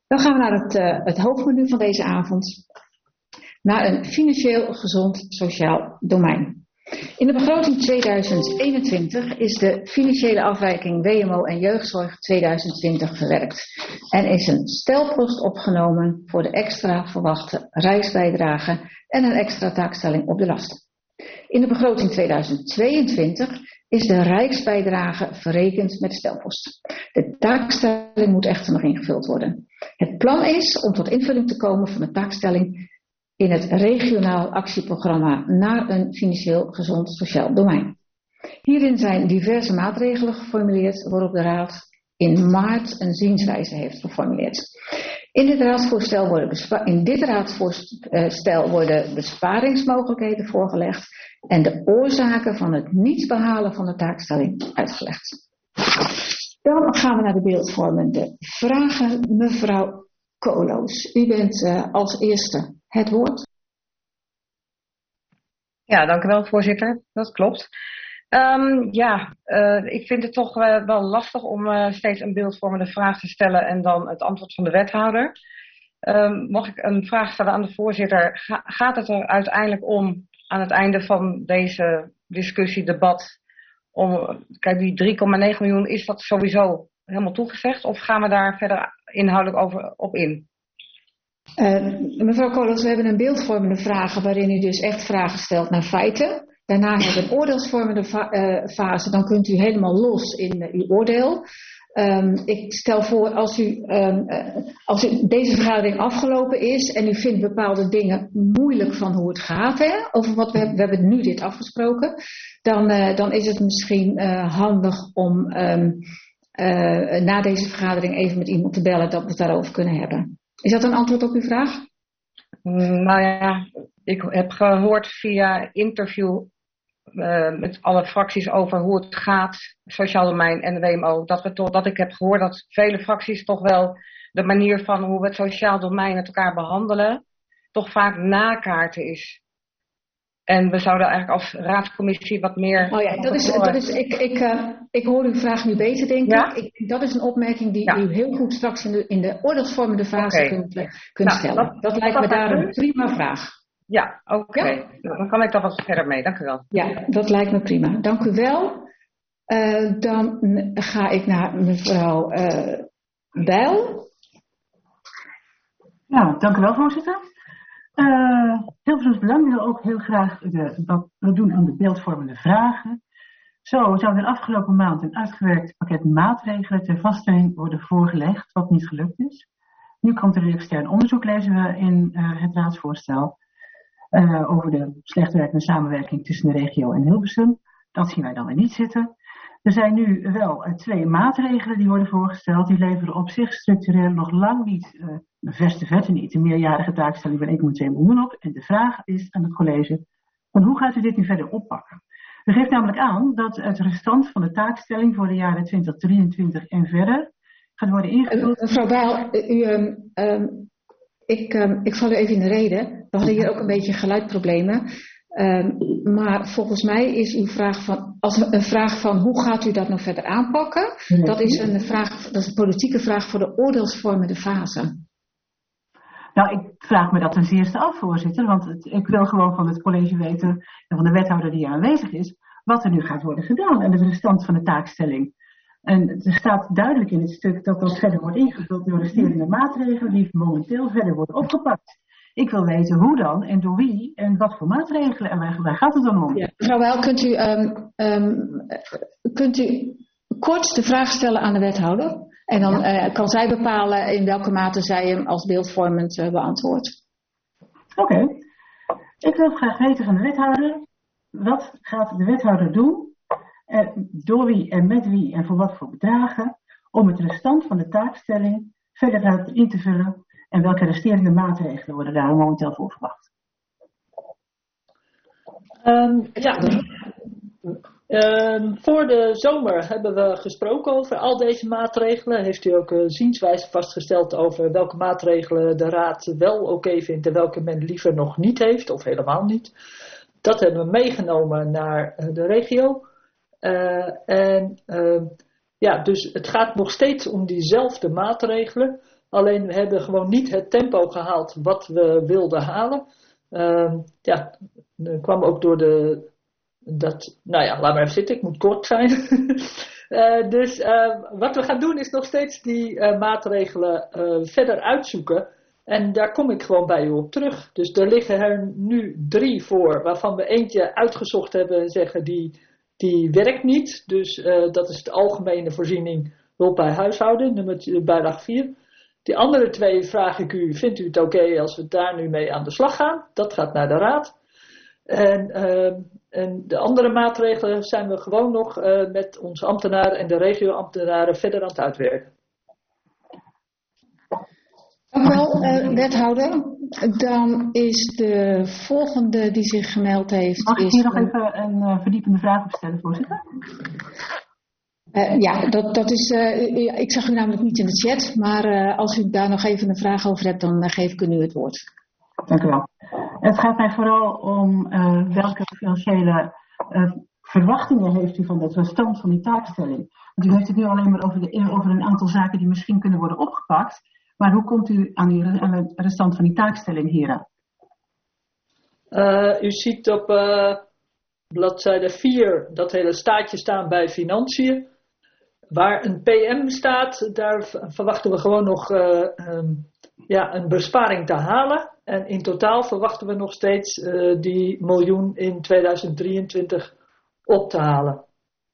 Dan gaan we naar het hoofdmenu van deze avond. Naar een financieel gezond sociaal domein. In de begroting 2021 is de financiële afwijking WMO en jeugdzorg 2020 verwerkt. En is een stelpost opgenomen voor de extra verwachte rijksbijdrage en een extra taakstelling op de lasten. In de begroting 2022 is de rijksbijdrage verrekend met de stelpost. De taakstelling moet echter nog ingevuld worden. Het plan is om tot invulling te komen van de taakstelling in het regionaal actieprogramma naar een financieel gezond sociaal domein. Hierin zijn diverse maatregelen geformuleerd waarop de Raad in maart een zienswijze heeft geformuleerd. In dit raadsvoorstel worden besparingsmogelijkheden voorgelegd en de oorzaken van het niet behalen van de taakstelling uitgelegd. Dan gaan we naar de beeldvormende vragen. Mevrouw Koolhoos, u bent als eerste het woord. Ja, dank u wel, voorzitter. Dat klopt. Ik vind het toch wel lastig om steeds een beeldvormende vraag te stellen en dan het antwoord van de wethouder. Mag ik een vraag stellen aan de voorzitter? Gaat het er uiteindelijk om, aan het einde van deze discussie, debat, kijk, die 3,9 miljoen, is dat sowieso helemaal toegezegd? Of gaan we daar verder inhoudelijk op in? Mevrouw Koolhoos, we hebben een beeldvormende vragen waarin u dus echt vragen stelt naar feiten. Daarna hebben we een oordeelsvormende fase, dan kunt u helemaal los in uw oordeel. Ik stel voor, als deze vergadering afgelopen is en u vindt bepaalde dingen moeilijk van hoe het gaat, over wat we hebben nu dit afgesproken, dan is het misschien handig om na deze vergadering even met iemand te bellen dat we het daarover kunnen hebben. Is dat een antwoord op uw vraag? Nou ja, ik heb gehoord via interview met alle fracties over hoe het gaat, sociaal domein en de WMO, dat ik heb gehoord dat vele fracties toch wel de manier van hoe we het sociaal domein met elkaar behandelen, toch vaak nakaarten is. En we zouden eigenlijk als raadscommissie wat meer... Oh ja, ik hoor uw vraag nu beter, denk ik. Dat is een opmerking die u heel goed straks in de oordeelsvormende fase kunt stellen. Dat lijkt me daar een prima vraag. Ja, oké. Ja? Dan kan ik daar wat verder mee. Dank u wel. Ja, dat lijkt me prima. Dank u wel. Dan ga ik naar mevrouw Bijl. Ja, dank u wel, voorzitter. Hilversums Belang wil ook heel graag wat we doen aan de beeldvormende vragen. Zo zou er afgelopen maand een uitgewerkt pakket maatregelen ter vaststelling worden voorgelegd, wat niet gelukt is. Nu komt er een extern onderzoek, lezen we in het raadsvoorstel, over de slecht werkende samenwerking tussen de regio en Hilversum. Dat zien wij dan weer niet zitten. Er zijn nu wel 2 maatregelen die worden voorgesteld. Die leveren op zich structureel nog lang niet, verte niet, een meerjarige taakstelling van 1,2 miljoen op. En de vraag is aan het college, van hoe gaat u dit nu verder oppakken? U geeft namelijk aan dat het restant van de taakstelling voor de jaren 2023 en verder gaat worden ingevuld. Mevrouw Bijl, ik val u even in de rede. We hadden hier ook een beetje geluidproblemen. Maar volgens mij is uw vraag een vraag van hoe gaat u dat nou verder aanpakken? Dat is een politieke vraag voor de oordeelsvormende fase. Nou, ik vraag me dat ten zeerste af, voorzitter. Want ik wil gewoon van het college weten en van de wethouder die aanwezig is, wat er nu gaat worden gedaan en de restant van de taakstelling. En er staat duidelijk in het stuk dat dat verder wordt ingevuld door resterende maatregelen die momenteel verder worden opgepakt. Ik wil weten hoe dan en door wie en wat voor maatregelen en waar gaat het dan om? Ja. Mevrouw Bijl, kunt u kort de vraag stellen aan de wethouder? En dan kan zij bepalen in welke mate zij hem als beeldvormend beantwoordt. Oké. Ik wil graag weten van de wethouder, wat gaat de wethouder doen? Door wie en met wie en voor wat voor bedragen? Om het restant van de taakstelling verder in te vullen. En welke resterende maatregelen worden daar momenteel voor verwacht? Voor de zomer hebben we gesproken over al deze maatregelen. Heeft u ook zienswijze vastgesteld over welke maatregelen de Raad wel oké vindt en welke men liever nog niet heeft of helemaal niet. Dat hebben we meegenomen naar de regio. Dus het gaat nog steeds om diezelfde maatregelen. Alleen we hebben gewoon niet het tempo gehaald wat we wilden halen. Dat kwam ook door laat maar even zitten, ik moet kort zijn. Dus wat we gaan doen is nog steeds die maatregelen verder uitzoeken. En daar kom ik gewoon bij u op terug. Dus er liggen er nu 3 voor, waarvan we eentje uitgezocht hebben en zeggen die werkt niet. Dus dat is de algemene voorziening hulp bij huishouden, bijlage 4. Die andere 2 vraag ik u, vindt u het oké als we daar nu mee aan de slag gaan? Dat gaat naar de raad. En de andere maatregelen zijn we gewoon nog met onze ambtenaren en de regioambtenaren verder aan het uitwerken. Dank u wel, wethouder. Dan is de volgende die zich gemeld heeft... Mag ik hier nog even een verdiepende vraag op stellen, voorzitter? Dat is... ik zag u namelijk niet in de chat, maar als u daar nog even een vraag over hebt, dan geef ik u het woord. Dank u wel. Het gaat mij vooral om welke financiële verwachtingen heeft u van de restant van die taakstelling. Want u heeft het nu alleen maar over een aantal zaken die misschien kunnen worden opgepakt. Maar hoe komt u aan de restant van die taakstelling hieraan? U ziet op bladzijde 4 dat hele staatje staan bij financiën. Waar een PM staat, daar verwachten we gewoon nog een besparing te halen. En in totaal verwachten we nog steeds die miljoen in 2023 op te halen.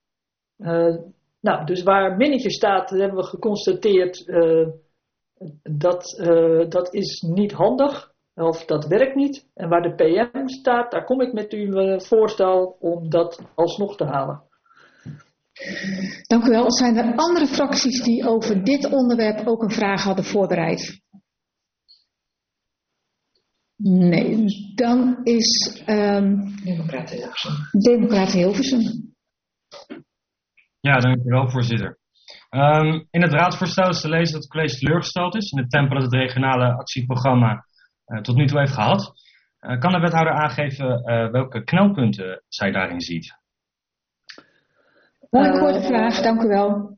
Dus waar minnetje staat, hebben we geconstateerd dat is niet handig. Of dat werkt niet. En waar de PM staat, daar kom ik met uw voorstel om dat alsnog te halen. Dank u wel. Zijn er andere fracties die over dit onderwerp ook een vraag hadden voorbereid? Nee, dan is Democraten Hilversum. Ja, dank u wel, voorzitter. In het raadsvoorstel is te lezen dat het college teleurgesteld is in het tempo dat het regionale actieprogramma tot nu toe heeft gehad. Kan de wethouder aangeven welke knelpunten zij daarin ziet? Mooi korte vraag, dank u wel.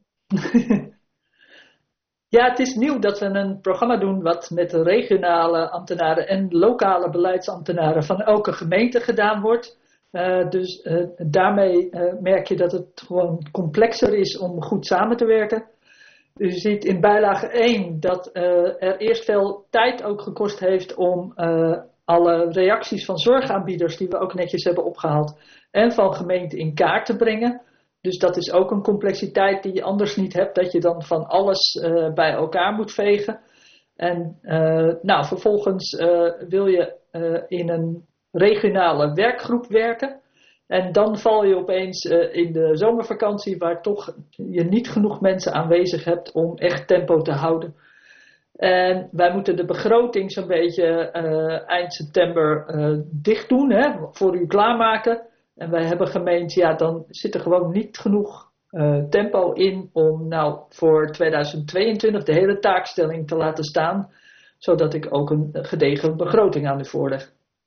Ja, het is nieuw dat we een programma doen wat met de regionale ambtenaren en lokale beleidsambtenaren van elke gemeente gedaan wordt. Dus daarmee merk je dat het gewoon complexer is om goed samen te werken. U ziet in bijlage 1 dat er eerst veel tijd ook gekost heeft om alle reacties van zorgaanbieders die we ook netjes hebben opgehaald en van gemeenten in kaart te brengen. Dus dat is ook een complexiteit die je anders niet hebt, dat je dan van alles bij elkaar moet vegen. En vervolgens wil je in een regionale werkgroep werken. En dan val je opeens in de zomervakantie waar toch je niet genoeg mensen aanwezig hebt om echt tempo te houden. En wij moeten de begroting zo'n beetje eind september dicht doen, voor u klaarmaken. En wij hebben gemeend, dan zit er gewoon niet genoeg tempo in om voor 2022 de hele taakstelling te laten staan. Zodat ik ook een gedegen begroting aan u voorleg.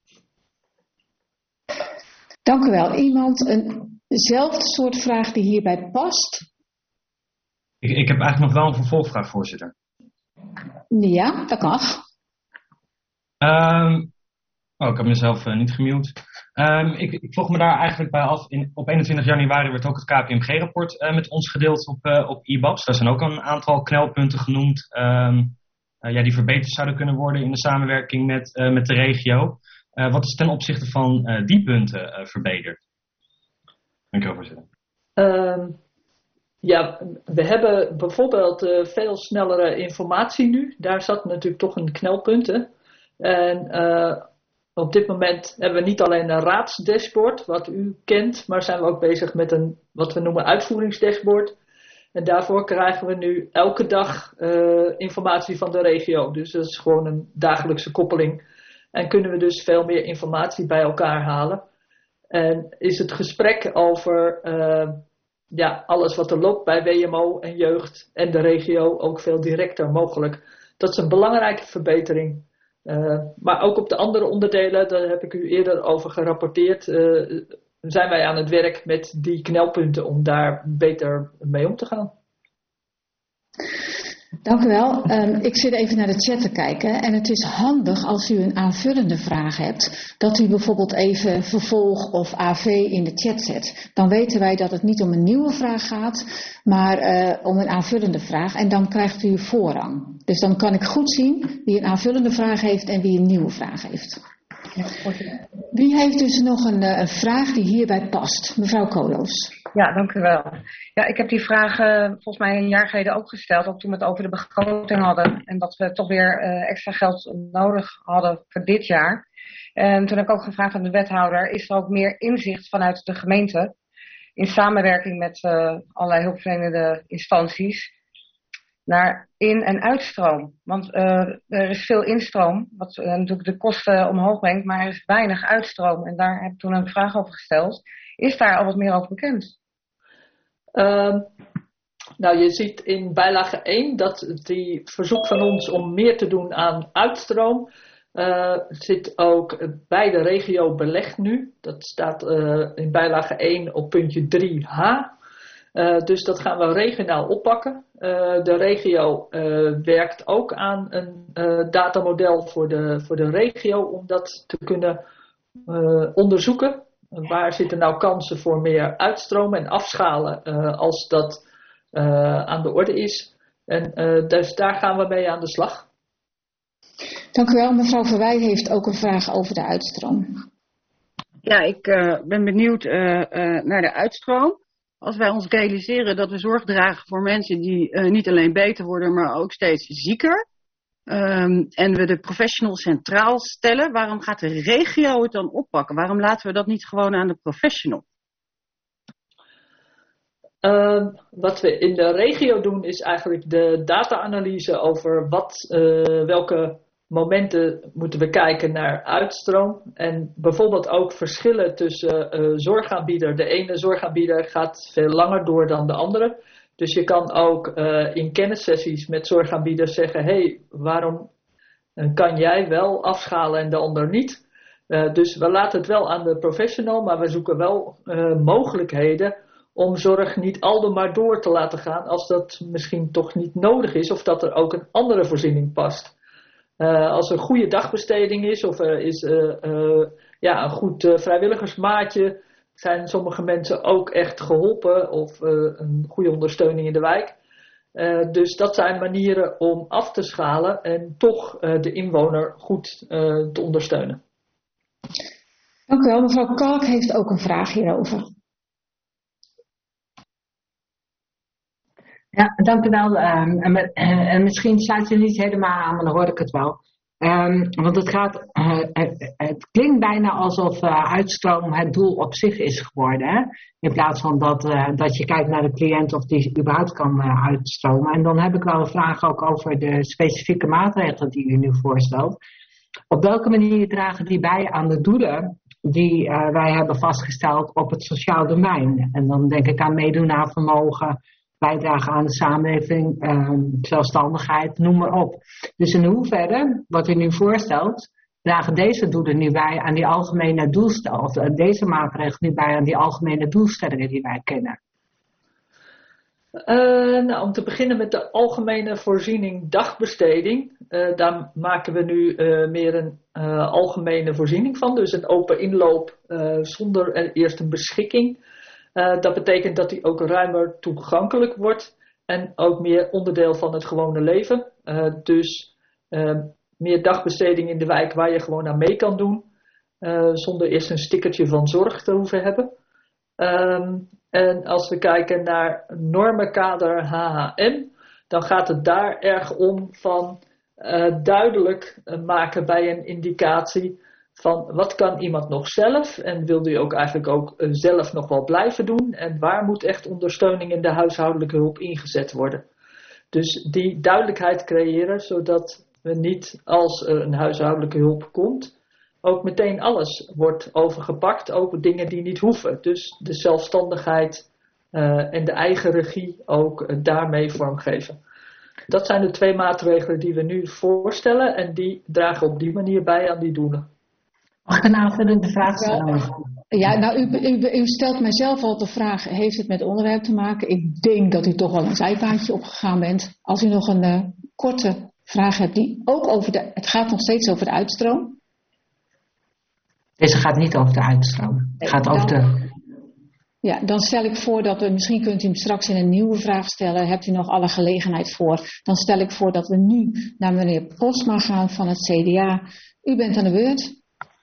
Dank u wel. Iemand eenzelfde soort vraag die hierbij past? Ik heb eigenlijk nog wel een vervolgvraag, voorzitter. Ja, dat mag. Ik heb mezelf niet gemute. Ik vroeg me daar eigenlijk bij af. Op 21 januari werd ook het KPMG-rapport met ons gedeeld op IBABS. Daar zijn ook een aantal knelpunten genoemd die verbeterd zouden kunnen worden in de samenwerking met de regio. Wat is ten opzichte van die punten verbeterd? Dank u wel, voorzitter. We hebben bijvoorbeeld veel snellere informatie nu. Daar zat natuurlijk toch een knelpunt. Hè? En op dit moment hebben we niet alleen een raadsdashboard, wat u kent, maar zijn we ook bezig met een wat we noemen uitvoeringsdashboard. En daarvoor krijgen we nu elke dag informatie van de regio. Dus dat is gewoon een dagelijkse koppeling. En kunnen we dus veel meer informatie bij elkaar halen. En is het gesprek over alles wat er loopt bij WMO en jeugd en de regio ook veel directer mogelijk. Dat is een belangrijke verbetering. Maar ook op de andere onderdelen, daar heb ik u eerder over gerapporteerd, zijn wij aan het werk met die knelpunten om daar beter mee om te gaan. Dank u wel. Ik zit even naar de chat te kijken. En het is handig als u een aanvullende vraag hebt, dat u bijvoorbeeld even vervolg of AV in de chat zet. Dan weten wij dat het niet om een nieuwe vraag gaat, maar om een aanvullende vraag. En dan krijgt u voorrang. Dus dan kan ik goed zien wie een aanvullende vraag heeft en wie een nieuwe vraag heeft. Wie heeft dus nog een vraag die hierbij past? Mevrouw Koolhoos. Ja, dank u wel. Ja, ik heb die vraag volgens mij een jaar geleden ook gesteld, ook toen we het over de begroting hadden. En dat we toch weer extra geld nodig hadden voor dit jaar. En toen heb ik ook gevraagd aan de wethouder, is er ook meer inzicht vanuit de gemeente, in samenwerking met allerlei hulpverlenende instanties, naar in- en uitstroom. Want er is veel instroom, wat natuurlijk de kosten omhoog brengt, maar er is weinig uitstroom. En daar heb ik toen een vraag over gesteld. Is daar al wat meer over bekend? Nou, je ziet in bijlage 1 dat die verzoek van ons om meer te doen aan uitstroom zit ook bij de regio belegd nu. Dat staat in bijlage 1 op puntje 3h. Dus dat gaan we regionaal oppakken. De regio werkt ook aan een datamodel voor de regio om dat te kunnen onderzoeken. Waar zitten nou kansen voor meer uitstromen en afschalen als dat aan de orde is. En dus daar gaan we mee aan de slag. Dank u wel. Mevrouw Verwij heeft ook een vraag over de uitstroom. Ja, ik ben benieuwd naar de uitstroom. Als wij ons realiseren dat we zorg dragen voor mensen die niet alleen beter worden, maar ook steeds zieker. En we de professionals centraal stellen, waarom gaat de regio het dan oppakken? Waarom laten we dat niet gewoon aan de professional? Wat we in de regio doen is eigenlijk de data-analyse over welke momenten moeten we kijken naar uitstroom. En bijvoorbeeld ook verschillen tussen zorgaanbieder. De ene zorgaanbieder gaat veel langer door dan de andere. Dus je kan ook in kennissessies met zorgaanbieders zeggen, hey, waarom kan jij wel afschalen en de ander niet? Dus we laten het wel aan de professional, maar we zoeken wel mogelijkheden om zorg niet aldoor door te laten gaan als dat misschien toch niet nodig is of dat er ook een andere voorziening past. Als er een goede dagbesteding is of er is een goed vrijwilligersmaatje, zijn sommige mensen ook echt geholpen of een goede ondersteuning in de wijk. Dus dat zijn manieren om af te schalen en toch de inwoner goed te ondersteunen. Dank u wel. Mevrouw Kalk heeft ook een vraag hierover. Ja, dank u wel. En misschien sluit u niet helemaal aan, maar dan hoor ik het wel. Want het klinkt bijna alsof uitstroom het doel op zich is geworden. Hè? In plaats van dat je kijkt naar de cliënt of die überhaupt kan uitstromen. En dan heb ik wel een vraag ook over de specifieke maatregelen die u nu voorstelt. Op welke manier dragen die bij aan de doelen die wij hebben vastgesteld op het sociaal domein? En dan denk ik aan meedoen aan vermogen, bijdragen aan de samenleving, zelfstandigheid, noem maar op. Dus in hoeverre, wat u nu voorstelt, dragen deze doelen nu bij aan die algemene doelstellingen, of deze maatregelen nu bij aan die algemene doelstellingen die wij kennen? Om te beginnen met de algemene voorziening dagbesteding. Daar maken we nu meer een algemene voorziening van. Dus een open inloop zonder eerst een beschikking. Dat betekent dat die ook ruimer toegankelijk wordt en ook meer onderdeel van het gewone leven. Dus meer dagbesteding in de wijk waar je gewoon aan mee kan doen, zonder eerst een stickertje van zorg te hoeven hebben. En als we kijken naar normenkader HHM, dan gaat het daar erg om van duidelijk maken bij een indicatie van wat kan iemand nog zelf en wil die ook eigenlijk ook zelf nog wel blijven doen en waar moet echt ondersteuning in de huishoudelijke hulp ingezet worden. Dus die duidelijkheid creëren zodat we niet als er een huishoudelijke hulp komt ook meteen alles wordt overgepakt, ook dingen die niet hoeven. Dus de zelfstandigheid en de eigen regie ook daarmee vormgeven. Dat zijn de 2 maatregelen die we nu voorstellen en die dragen op die manier bij aan die doelen. Mag ik een aanvullende vraag stellen? Ja, nou, u stelt mijzelf al de vraag, heeft het met het onderwerp te maken? Ik denk dat u toch wel een zijpaadje opgegaan bent. Als u nog een korte vraag hebt, die ook het gaat nog steeds over de uitstroom. Deze gaat niet over de uitstroom. Het gaat over de... Ja, dan stel ik voor dat misschien kunt u hem straks in een nieuwe vraag stellen. Hebt u nog alle gelegenheid voor? Dan stel ik voor dat we nu naar meneer Postma gaan van het CDA. U bent aan de beurt.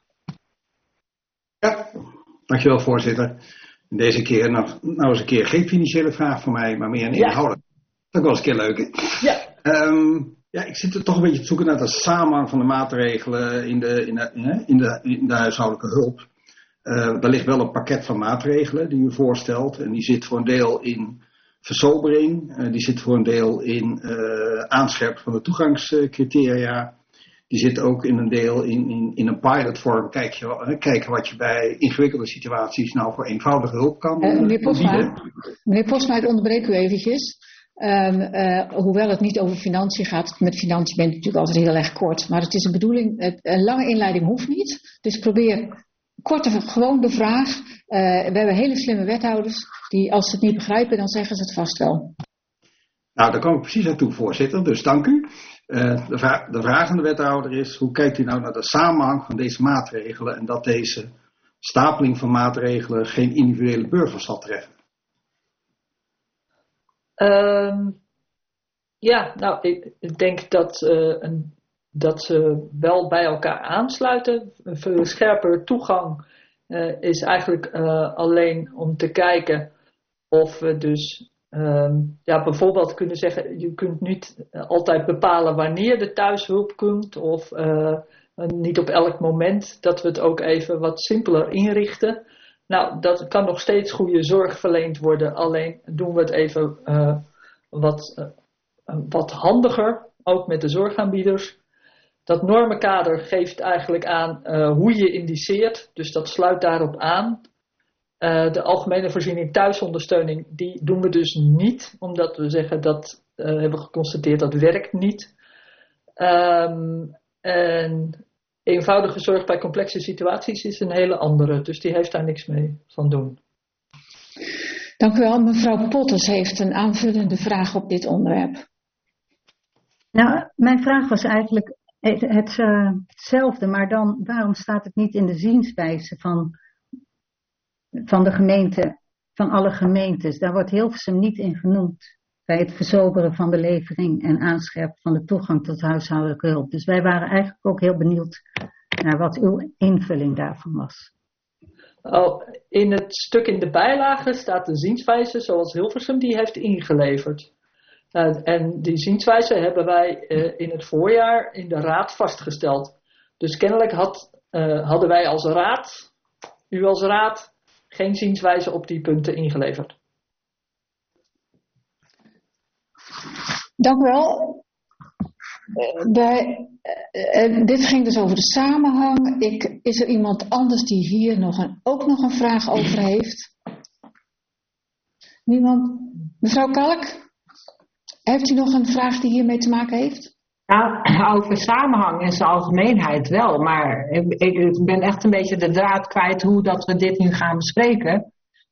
Ja, dankjewel voorzitter. Deze keer nou eens een keer geen financiële vraag voor mij, maar meer een inhoudelijk. Dat was een keer leuk. Ja. Ik zit er toch een beetje te zoeken naar de samenhang van de maatregelen in de huishoudelijke hulp. Daar ligt wel een pakket van maatregelen die u voorstelt. En die zit voor een deel in versobering. Die zit voor een deel in aanscherpen van de toegangscriteria. Die zit ook in een deel in een pilotvorm. Kijken wat je bij ingewikkelde situaties nou voor eenvoudige hulp kan Meneer Postma, ik onderbreek u eventjes. Hoewel het niet over financiën gaat. Met financiën bent u natuurlijk altijd heel erg kort. Maar het is een bedoeling, een lange inleiding hoeft niet. Dus probeer korte, gewoon de vraag. We hebben hele slimme wethouders. Die als ze het niet begrijpen, dan zeggen ze het vast wel. Nou, daar kom ik precies aan toe, voorzitter. Dus dank u. De vraag aan de wethouder is, hoe kijkt u nou naar de samenhang van deze maatregelen en dat deze stapeling van maatregelen geen individuele burgers zal treffen? Ik denk dat ze wel bij elkaar aansluiten. Een scherper toegang is eigenlijk alleen om te kijken of we dus bijvoorbeeld kunnen zeggen, je kunt niet altijd bepalen wanneer de thuishulp komt of niet op elk moment, dat we het ook even wat simpeler inrichten. Nou, dat kan nog steeds goede zorg verleend worden, alleen doen we het even wat handiger, ook met de zorgaanbieders. Dat normenkader geeft eigenlijk aan hoe je indiceert, dus dat sluit daarop aan. De algemene voorziening thuisondersteuning, die doen we dus niet, omdat we zeggen dat hebben we geconstateerd dat werkt niet. En eenvoudige zorg bij complexe situaties is een hele andere, dus die heeft daar niks mee van doen. Dank u wel. Mevrouw Potters heeft een aanvullende vraag op dit onderwerp. Nou, mijn vraag was eigenlijk hetzelfde, maar dan waarom staat het niet in de zienswijze van de gemeente, van alle gemeentes? Daar wordt Hilversum niet in genoemd bij het verzoberen van de levering en aanscherpen van de toegang tot huishoudelijke hulp. Dus wij waren eigenlijk ook heel benieuwd naar wat uw invulling daarvan was. In het stuk in de bijlage staat de zienswijze zoals Hilversum die heeft ingeleverd. En die zienswijze hebben wij in het voorjaar in de raad vastgesteld. Dus kennelijk hadden wij als raad, u als raad, geen zienswijze op die punten ingeleverd. Dank u wel. Dit ging dus over de samenhang. Is er iemand anders die hier ook nog een vraag over heeft? Niemand? Mevrouw Kalk, heeft u nog een vraag die hiermee te maken heeft? Nou, over samenhang in zijn algemeenheid wel, maar ik ben echt een beetje de draad kwijt hoe dat we dit nu gaan bespreken.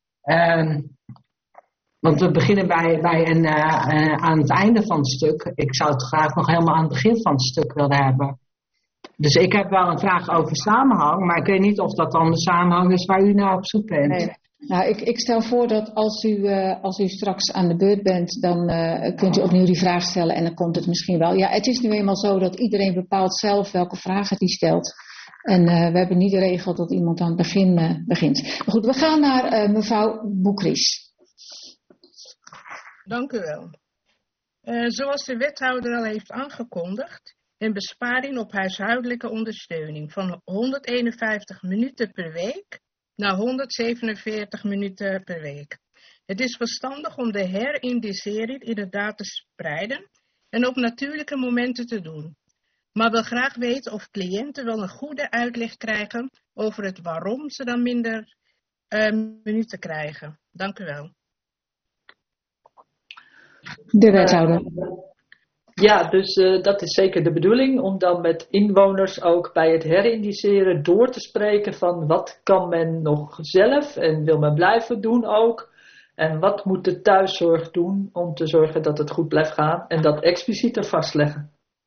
Want we beginnen aan het einde van het stuk. Ik zou het graag nog helemaal aan het begin van het stuk willen hebben. Dus ik heb wel een vraag over samenhang, maar ik weet niet of dat dan de samenhang is waar u naar op zoek bent. Nee. Nou, ik stel voor dat als u straks aan de beurt bent, dan kunt u opnieuw die vraag stellen en dan komt het misschien wel. Ja, het is nu eenmaal zo dat iedereen bepaalt zelf welke vragen die stelt. En we hebben niet de regel dat iemand aan het begin begint. Maar goed, we gaan naar mevrouw Boekries. Dank u wel. Zoals de wethouder al heeft aangekondigd, een besparing op huishoudelijke ondersteuning van 151 minuten per week naar 147 minuten per week. Het is verstandig om de herindicering inderdaad te spreiden en op natuurlijke momenten te doen. Maar wil graag weten of cliënten wel een goede uitleg krijgen over het waarom ze dan minder minuten krijgen. Dank u wel. De wethouder. Ja, dus dat is zeker de bedoeling om dan met inwoners ook bij het herindiceren door te spreken van wat kan men nog zelf en wil men blijven doen ook. En wat moet de thuiszorg doen om te zorgen dat het goed blijft gaan en dat explicieter vastleggen.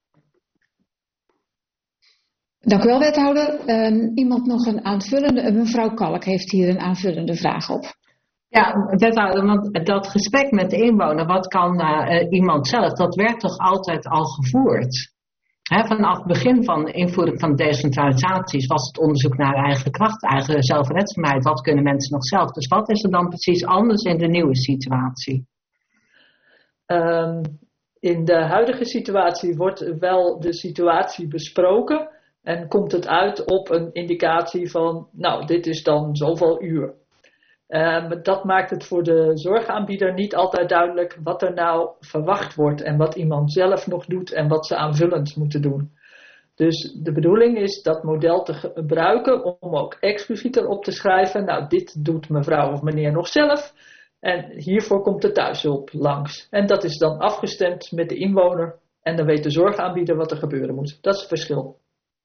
Dank u wel, wethouder. Iemand nog een aanvullende? Mevrouw Kalk heeft hier een aanvullende vraag op. Ja, wethouder, want dat gesprek met de inwoner, wat kan iemand zelf, dat werd toch altijd al gevoerd? Vanaf het begin van de invoering van decentralisaties was het onderzoek naar eigen kracht, eigen zelfredzaamheid. Wat kunnen mensen nog zelf? Dus wat is er dan precies anders in de nieuwe situatie? In de huidige situatie wordt wel de situatie besproken en komt het uit op een indicatie van, nou, dit is dan zoveel uur. Dat maakt het voor de zorgaanbieder niet altijd duidelijk wat er nou verwacht wordt en wat iemand zelf nog doet en wat ze aanvullend moeten doen. Dus de bedoeling is dat model te gebruiken om ook explicieter op te schrijven, nou, dit doet mevrouw of meneer nog zelf en hiervoor komt de thuishulp langs. En dat is dan afgestemd met de inwoner en dan weet de zorgaanbieder wat er gebeuren moet. Dat is het verschil.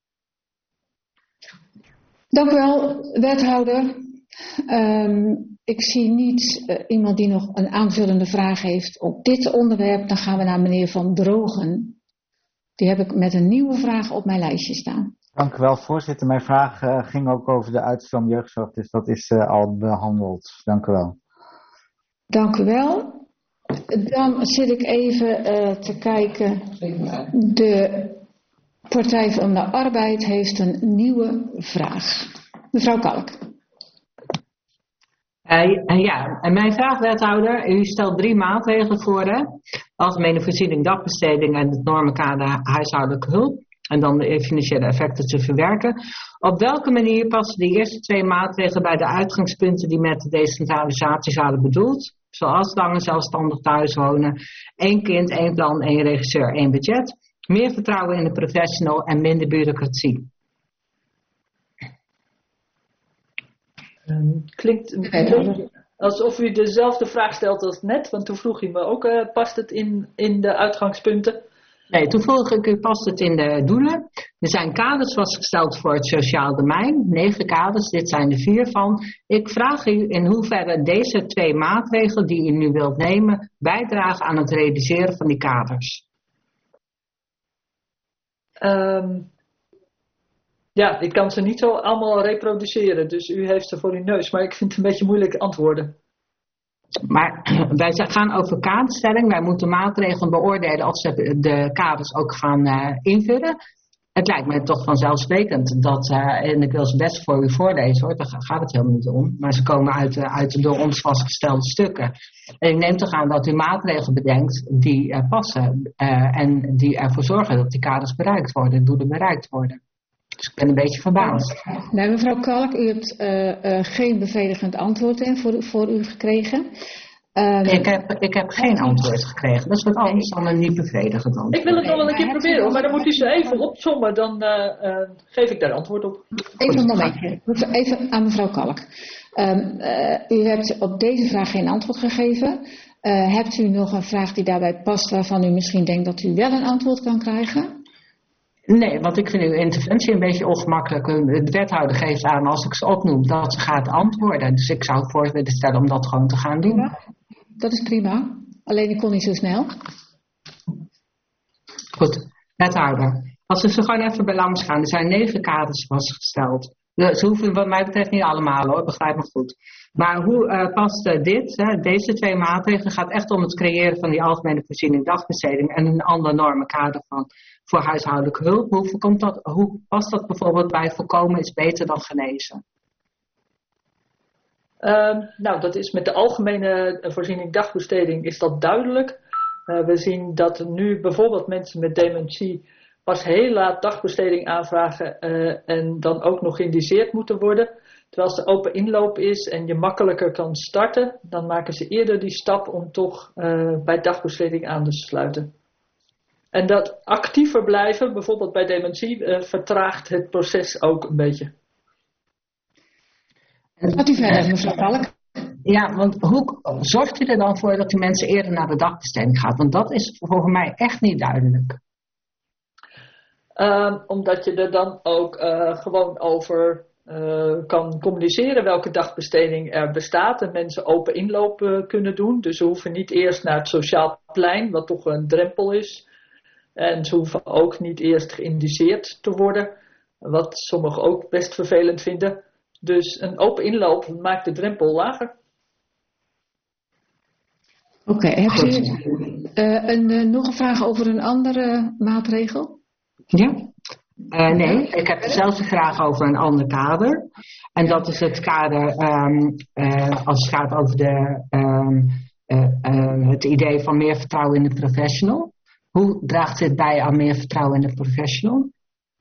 Dank u wel, wethouder. Ik zie niet iemand die nog een aanvullende vraag heeft op dit onderwerp. Dan gaan we naar meneer Van Drogen. Die heb ik met een nieuwe vraag op mijn lijstje staan. Dank u wel, voorzitter. Mijn vraag ging ook over de uitstroom jeugdzorg, dus dat is al behandeld. Dank u wel. Dank u wel. Dan zit ik even te kijken. De Partij van de Arbeid heeft een nieuwe vraag. Mevrouw Kalk. Ja, en mijn vraag, wethouder, u stelt 3 maatregelen voor, hè? Algemene voorziening dagbesteding en het normenkader huishoudelijke hulp. En dan de financiële effecten te verwerken. Op welke manier passen die eerste 2 maatregelen bij de uitgangspunten die met de decentralisatie zouden bedoeld? Zoals langer zelfstandig thuiswonen, 1 kind, 1 plan, 1 regisseur, 1 budget. Meer vertrouwen in de professional en minder bureaucratie. Klinkt een beetje alsof u dezelfde vraag stelt als net, want toen vroeg u me ook, past het in de uitgangspunten? Nee, toen vroeg ik u, past het in de doelen? Er zijn kaders vastgesteld voor het sociaal domein, 9 kaders, dit zijn er 4 van. Ik vraag u in hoeverre deze 2 maatregelen die u nu wilt nemen, bijdragen aan het realiseren van die kaders. Ja, ik kan ze niet zo allemaal reproduceren, dus u heeft ze voor uw neus, maar ik vind het een beetje moeilijk antwoorden. Maar wij gaan over kaderstelling, wij moeten maatregelen beoordelen of ze de kaders ook gaan invullen. Het lijkt me toch vanzelfsprekend dat, en ik wil ze best voor u voorlezen hoor, daar gaat het helemaal niet om, maar ze komen uit de door ons vastgestelde stukken. En ik neem toch aan dat u maatregelen bedenkt die passen en die ervoor zorgen dat die kaders bereikt worden, doelen bereikt worden. Dus ik ben een beetje verbaasd. Nee, mevrouw Kalk, u hebt geen bevredigend antwoord voor u gekregen. Ik heb geen antwoord gekregen. Dat is wat anders dan een niet bevredigend antwoord. Ik wil het nog wel een keer proberen, maar dan moet u ze even opzommen. Dan geef ik daar antwoord op. Even een momentje. Even aan mevrouw Kalk. U hebt op deze vraag geen antwoord gegeven. Hebt u nog een vraag die daarbij past waarvan u misschien denkt dat u wel een antwoord kan krijgen? Nee, want ik vind uw interventie een beetje ongemakkelijk. De wethouder geeft aan als ik ze opnoem dat ze gaat antwoorden. Dus ik zou voor willen stellen om dat gewoon te gaan doen. Ja, dat is prima. Alleen ik kon niet zo snel. Goed, wethouder. Als we ze gewoon even bij langs gaan. Er zijn 9 kaders vastgesteld. Ze hoeven wat mij betreft niet allemaal hoor, begrijp me goed. Maar hoe past deze 2 maatregelen gaat echt om het creëren van die algemene voorziening dagbesteding en een ander normenkader voor huishoudelijke hulp. Hoe past dat bijvoorbeeld bij voorkomen is beter dan genezen? Nou, dat is met de algemene voorziening dagbesteding is dat duidelijk. We zien dat nu bijvoorbeeld mensen met dementie pas heel laat dagbesteding aanvragen en dan ook nog geïndiceerd moeten worden. Terwijl als er open inloop is en je makkelijker kan starten, dan maken ze eerder die stap om toch bij dagbesteding aan te sluiten. En dat actiever blijven, bijvoorbeeld bij dementie, vertraagt het proces ook een beetje. Gaat u verder, mevrouw Kalk? Ja, want hoe zorgt u er dan voor dat die mensen eerder naar de dagbesteding gaan? Want dat is volgens mij echt niet duidelijk. Omdat je er dan ook gewoon over kan communiceren welke dagbesteding er bestaat en mensen open inloop kunnen doen. Dus ze hoeven niet eerst naar het sociaal plein, wat toch een drempel is. En ze hoeven ook niet eerst geïndiceerd te worden, wat sommigen ook best vervelend vinden. Dus een open inloop maakt de drempel lager. Oké, hebt u nog een vraag over een andere maatregel? Ja. Nee, ik heb dezelfde vraag over een ander kader. En dat is het kader als het gaat over het idee van meer vertrouwen in de professional. Hoe draagt dit bij aan meer vertrouwen in de professional?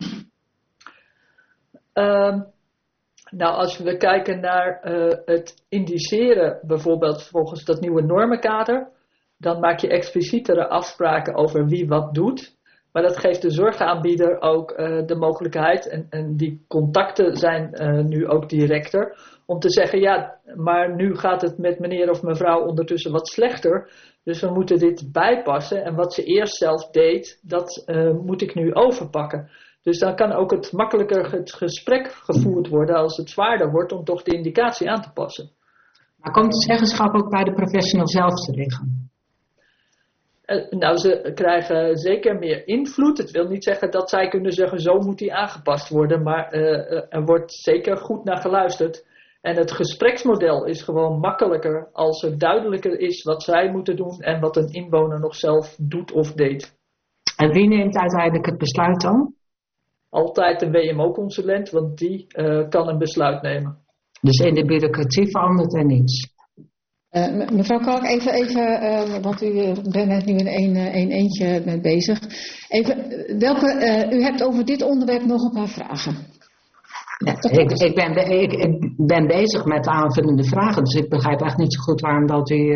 Nou, als we kijken naar het indiceren, bijvoorbeeld volgens dat nieuwe normenkader, dan maak je explicietere afspraken over wie wat doet. Maar dat geeft de zorgaanbieder ook de mogelijkheid, en die contacten zijn nu ook directer, om te zeggen, ja, maar nu gaat het met meneer of mevrouw ondertussen wat slechter. Dus we moeten dit bijpassen. En wat ze eerst zelf deed, dat moet ik nu overpakken. Dus dan kan ook het makkelijker het gesprek gevoerd worden als het zwaarder wordt om toch de indicatie aan te passen. Maar komt het zeggenschap ook bij de professional zelf te liggen? Nou, ze krijgen zeker meer invloed. Het wil niet zeggen dat zij kunnen zeggen, zo moet die aangepast worden. Maar er wordt zeker goed naar geluisterd. En het gespreksmodel is gewoon makkelijker als het duidelijker is wat zij moeten doen en wat een inwoner nog zelf doet of deed. En wie neemt uiteindelijk het besluit dan? Altijd een WMO-consulent, want die kan een besluit nemen. Dus in de bureaucratie verandert er niets? Mevrouw Kalk, even want u bent net nu in een eentje mee bezig. Even, u hebt over dit onderwerp nog een paar vragen. Ja, ik ben bezig met de aanvullende vragen, dus ik begrijp echt niet zo goed waarom dat u...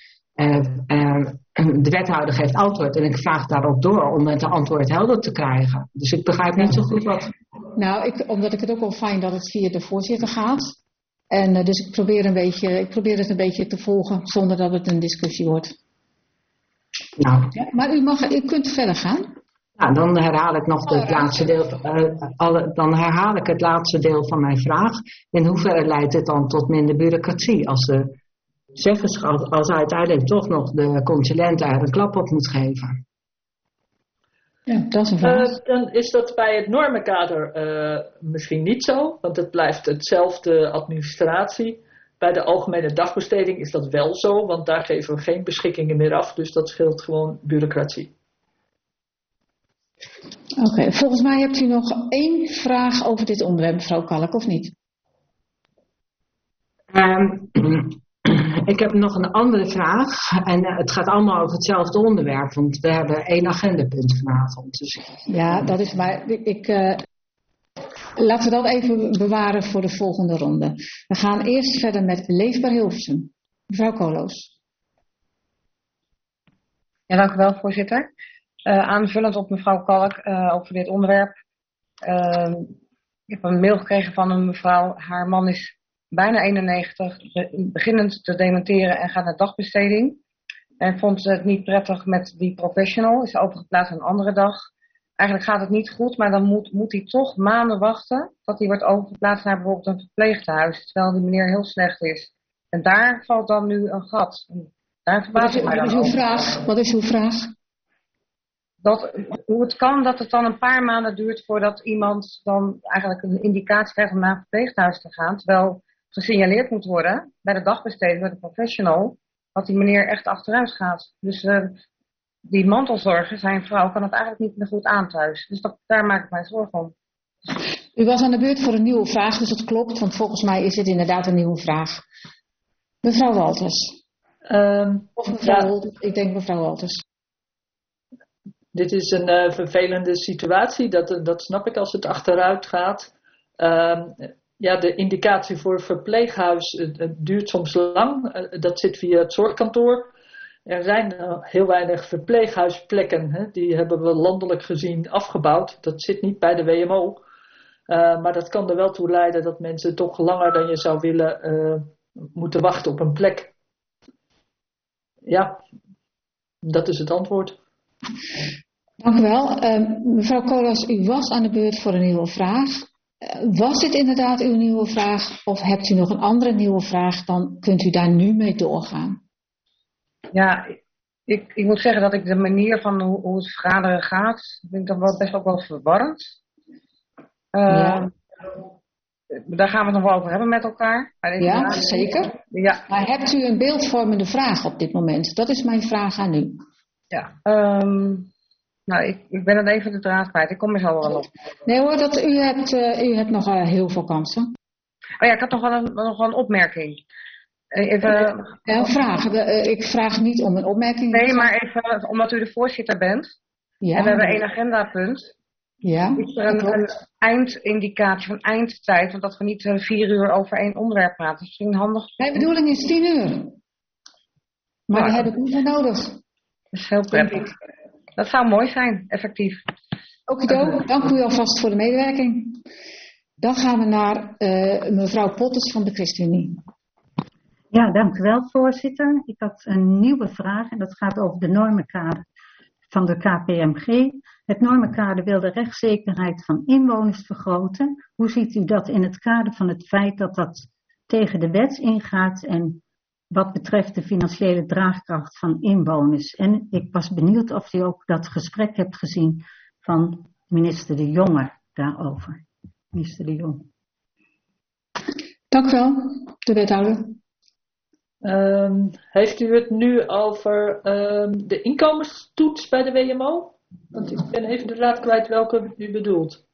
de wethouder geeft antwoord en ik vraag daarop door om het antwoord helder te krijgen. Dus ik begrijp niet zo goed wat... Nou, omdat ik het ook wel fijn dat het via de voorzitter gaat. En dus ik probeer het een beetje te volgen zonder dat het een discussie wordt. Nou. Ja, maar u kunt verder gaan. Nou, dan herhaal ik nog het laatste deel. Dan herhaal ik het laatste deel van mijn vraag. In hoeverre leidt dit dan tot minder bureaucratie als de zeggenschap, als uiteindelijk toch nog de consulent daar een klap op moet geven? Ja, dat is een vraag. Dan is dat bij het normenkader misschien niet zo, want het blijft hetzelfde administratie. Bij de algemene dagbesteding is dat wel zo, want daar geven we geen beschikkingen meer af, dus dat scheelt gewoon bureaucratie. Oké, volgens mij hebt u nog één vraag over dit onderwerp, mevrouw Kalk, of niet? Ik heb nog een andere vraag. En het gaat allemaal over hetzelfde onderwerp. Want we hebben 1 agendapunt vanavond. Dus... Ja, dat is maar... Laten we dat even bewaren voor de volgende ronde. We gaan eerst verder met Leefbaar Hilversum. Mevrouw Koolhoos. Ja, dank u wel, voorzitter. Aanvullend op mevrouw Kalk over dit onderwerp. Ik heb een mail gekregen van een mevrouw. Haar man is bijna 91, beginnend te dementeren en gaat naar dagbesteding. En vond het niet prettig met die professional, is overgeplaatst aan een andere dag. Eigenlijk gaat het niet goed, maar dan moet hij toch maanden wachten tot hij wordt overgeplaatst naar bijvoorbeeld een verpleeghuis, terwijl die meneer heel slecht is. En daar valt dan nu een gat. Daar verbaas ik mij dan over. Wat is uw vraag? Hoe het kan dat het dan een paar maanden duurt voordat iemand dan eigenlijk een indicatie krijgt om naar een verpleeghuis te gaan, terwijl gesignaleerd moet worden bij de dagbesteding, bij de professional, dat die meneer echt achteruit gaat. Dus die mantelzorger, zijn vrouw, kan het eigenlijk niet meer goed aan thuis. Dus daar maak ik mij zorgen om. U was aan de beurt voor een nieuwe vraag, dus dat klopt, want volgens mij is het inderdaad een nieuwe vraag. Mevrouw Walters. Of mevrouw, ik denk mevrouw Walters. Dit is een vervelende situatie, dat snap ik als het achteruit gaat. Ja, de indicatie voor verpleeghuis het duurt soms lang. Dat zit via het zorgkantoor. Er zijn heel weinig verpleeghuisplekken. Hè? Die hebben we landelijk gezien afgebouwd. Dat zit niet bij de WMO. Maar dat kan er wel toe leiden dat mensen toch langer dan je zou willen moeten wachten op een plek. Ja, dat is het antwoord. Dank u wel. Mevrouw Koolhaas, u was aan de beurt voor een nieuwe vraag. Was dit inderdaad uw nieuwe vraag of hebt u nog een andere nieuwe vraag? Dan kunt u daar nu mee doorgaan. Ja, ik moet zeggen dat ik de manier van hoe het vergaderen gaat, vind ik dat wel best ook wel verwarrend. Ja. Daar gaan we het nog wel over hebben met elkaar. Ja, zeker. Ja. Maar hebt u een beeldvormende vraag op dit moment? Dat is mijn vraag aan u. Ja, nou, ik ben het even de draad kwijt. Ik kom er zo wel op. Nee hoor, u hebt nog heel veel kansen. Oh ja, ik had nog wel een opmerking. Even... Een vraag. Ik vraag niet om een opmerking. Nee, maar even, omdat u de voorzitter bent. Ja. En we hebben één agendapunt. Ja. Is er een eindindicatie van eindtijd, want dat we niet 4 uur over één onderwerp praten. Dat is misschien handig. Mijn bedoeling is 10 uur. Maar daar heb ik niet voor nodig. Dat is heel prettig. Dat zou mooi zijn, effectief. Okido, dank u alvast voor de medewerking. Dan gaan we naar mevrouw Potters van de ChristenUnie. Ja, dank u wel, voorzitter. Ik had een nieuwe vraag en dat gaat over de normenkader van de KPMG. Het normenkader wil de rechtszekerheid van inwoners vergroten. Hoe ziet u dat in het kader van het feit dat dat tegen de wet ingaat en wat betreft de financiële draagkracht van inwoners? En ik was benieuwd of u ook dat gesprek hebt gezien van minister De Jonge daarover. Minister De Jong. Dank u wel, de wethouder. Heeft u het nu over de inkomenstoets bij de WMO? Want ik ben even de draad kwijt welke u bedoelt.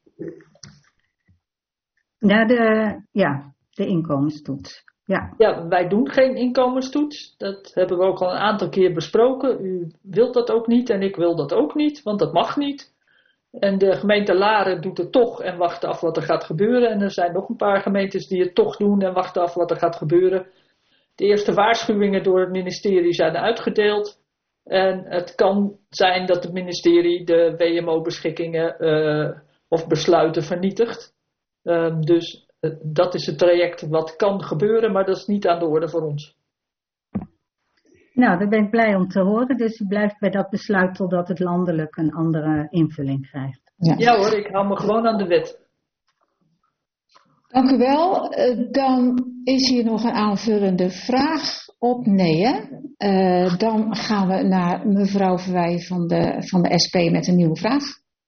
De inkomenstoets. Ja. Ja, wij doen geen inkomenstoets. Dat hebben we ook al een aantal keer besproken. U wilt dat ook niet en ik wil dat ook niet, want dat mag niet. En de gemeente Laren doet het toch en wacht af wat er gaat gebeuren. En er zijn nog een paar gemeentes die het toch doen en wachten af wat er gaat gebeuren. De eerste waarschuwingen door het ministerie zijn uitgedeeld. En het kan zijn dat het ministerie de WMO-beschikkingen of besluiten vernietigt. Dus dat is het traject wat kan gebeuren, maar dat is niet aan de orde voor ons. Nou, daar ben ik blij om te horen. Dus u blijft bij dat besluit totdat het landelijk een andere invulling krijgt. Ja hoor, ik hou me gewoon aan de wet. Dank u wel. Dan is hier nog een aanvullende vraag op. Nee, hè? Dan gaan we naar mevrouw Verwij van de SP met een nieuwe vraag.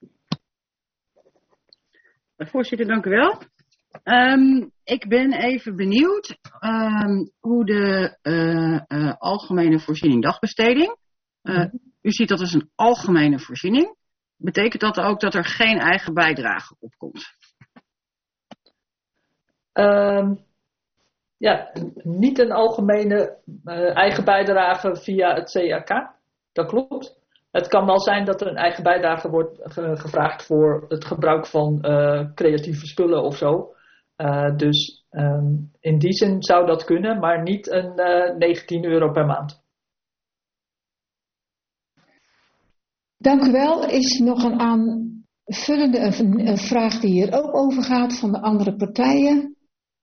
Voorzitter, dank u wel. Ik ben even benieuwd hoe de algemene voorziening dagbesteding. U ziet dat als een algemene voorziening. Betekent dat ook dat er geen eigen bijdrage op komt? Niet een algemene eigen bijdrage via het CAK. Dat klopt. Het kan wel zijn dat er een eigen bijdrage wordt gevraagd voor het gebruik van creatieve spullen of zo. Dus in die zin zou dat kunnen, maar niet een €19 per maand. Dank u wel. Is nog een aanvullende een vraag die hier ook over gaat van de andere partijen?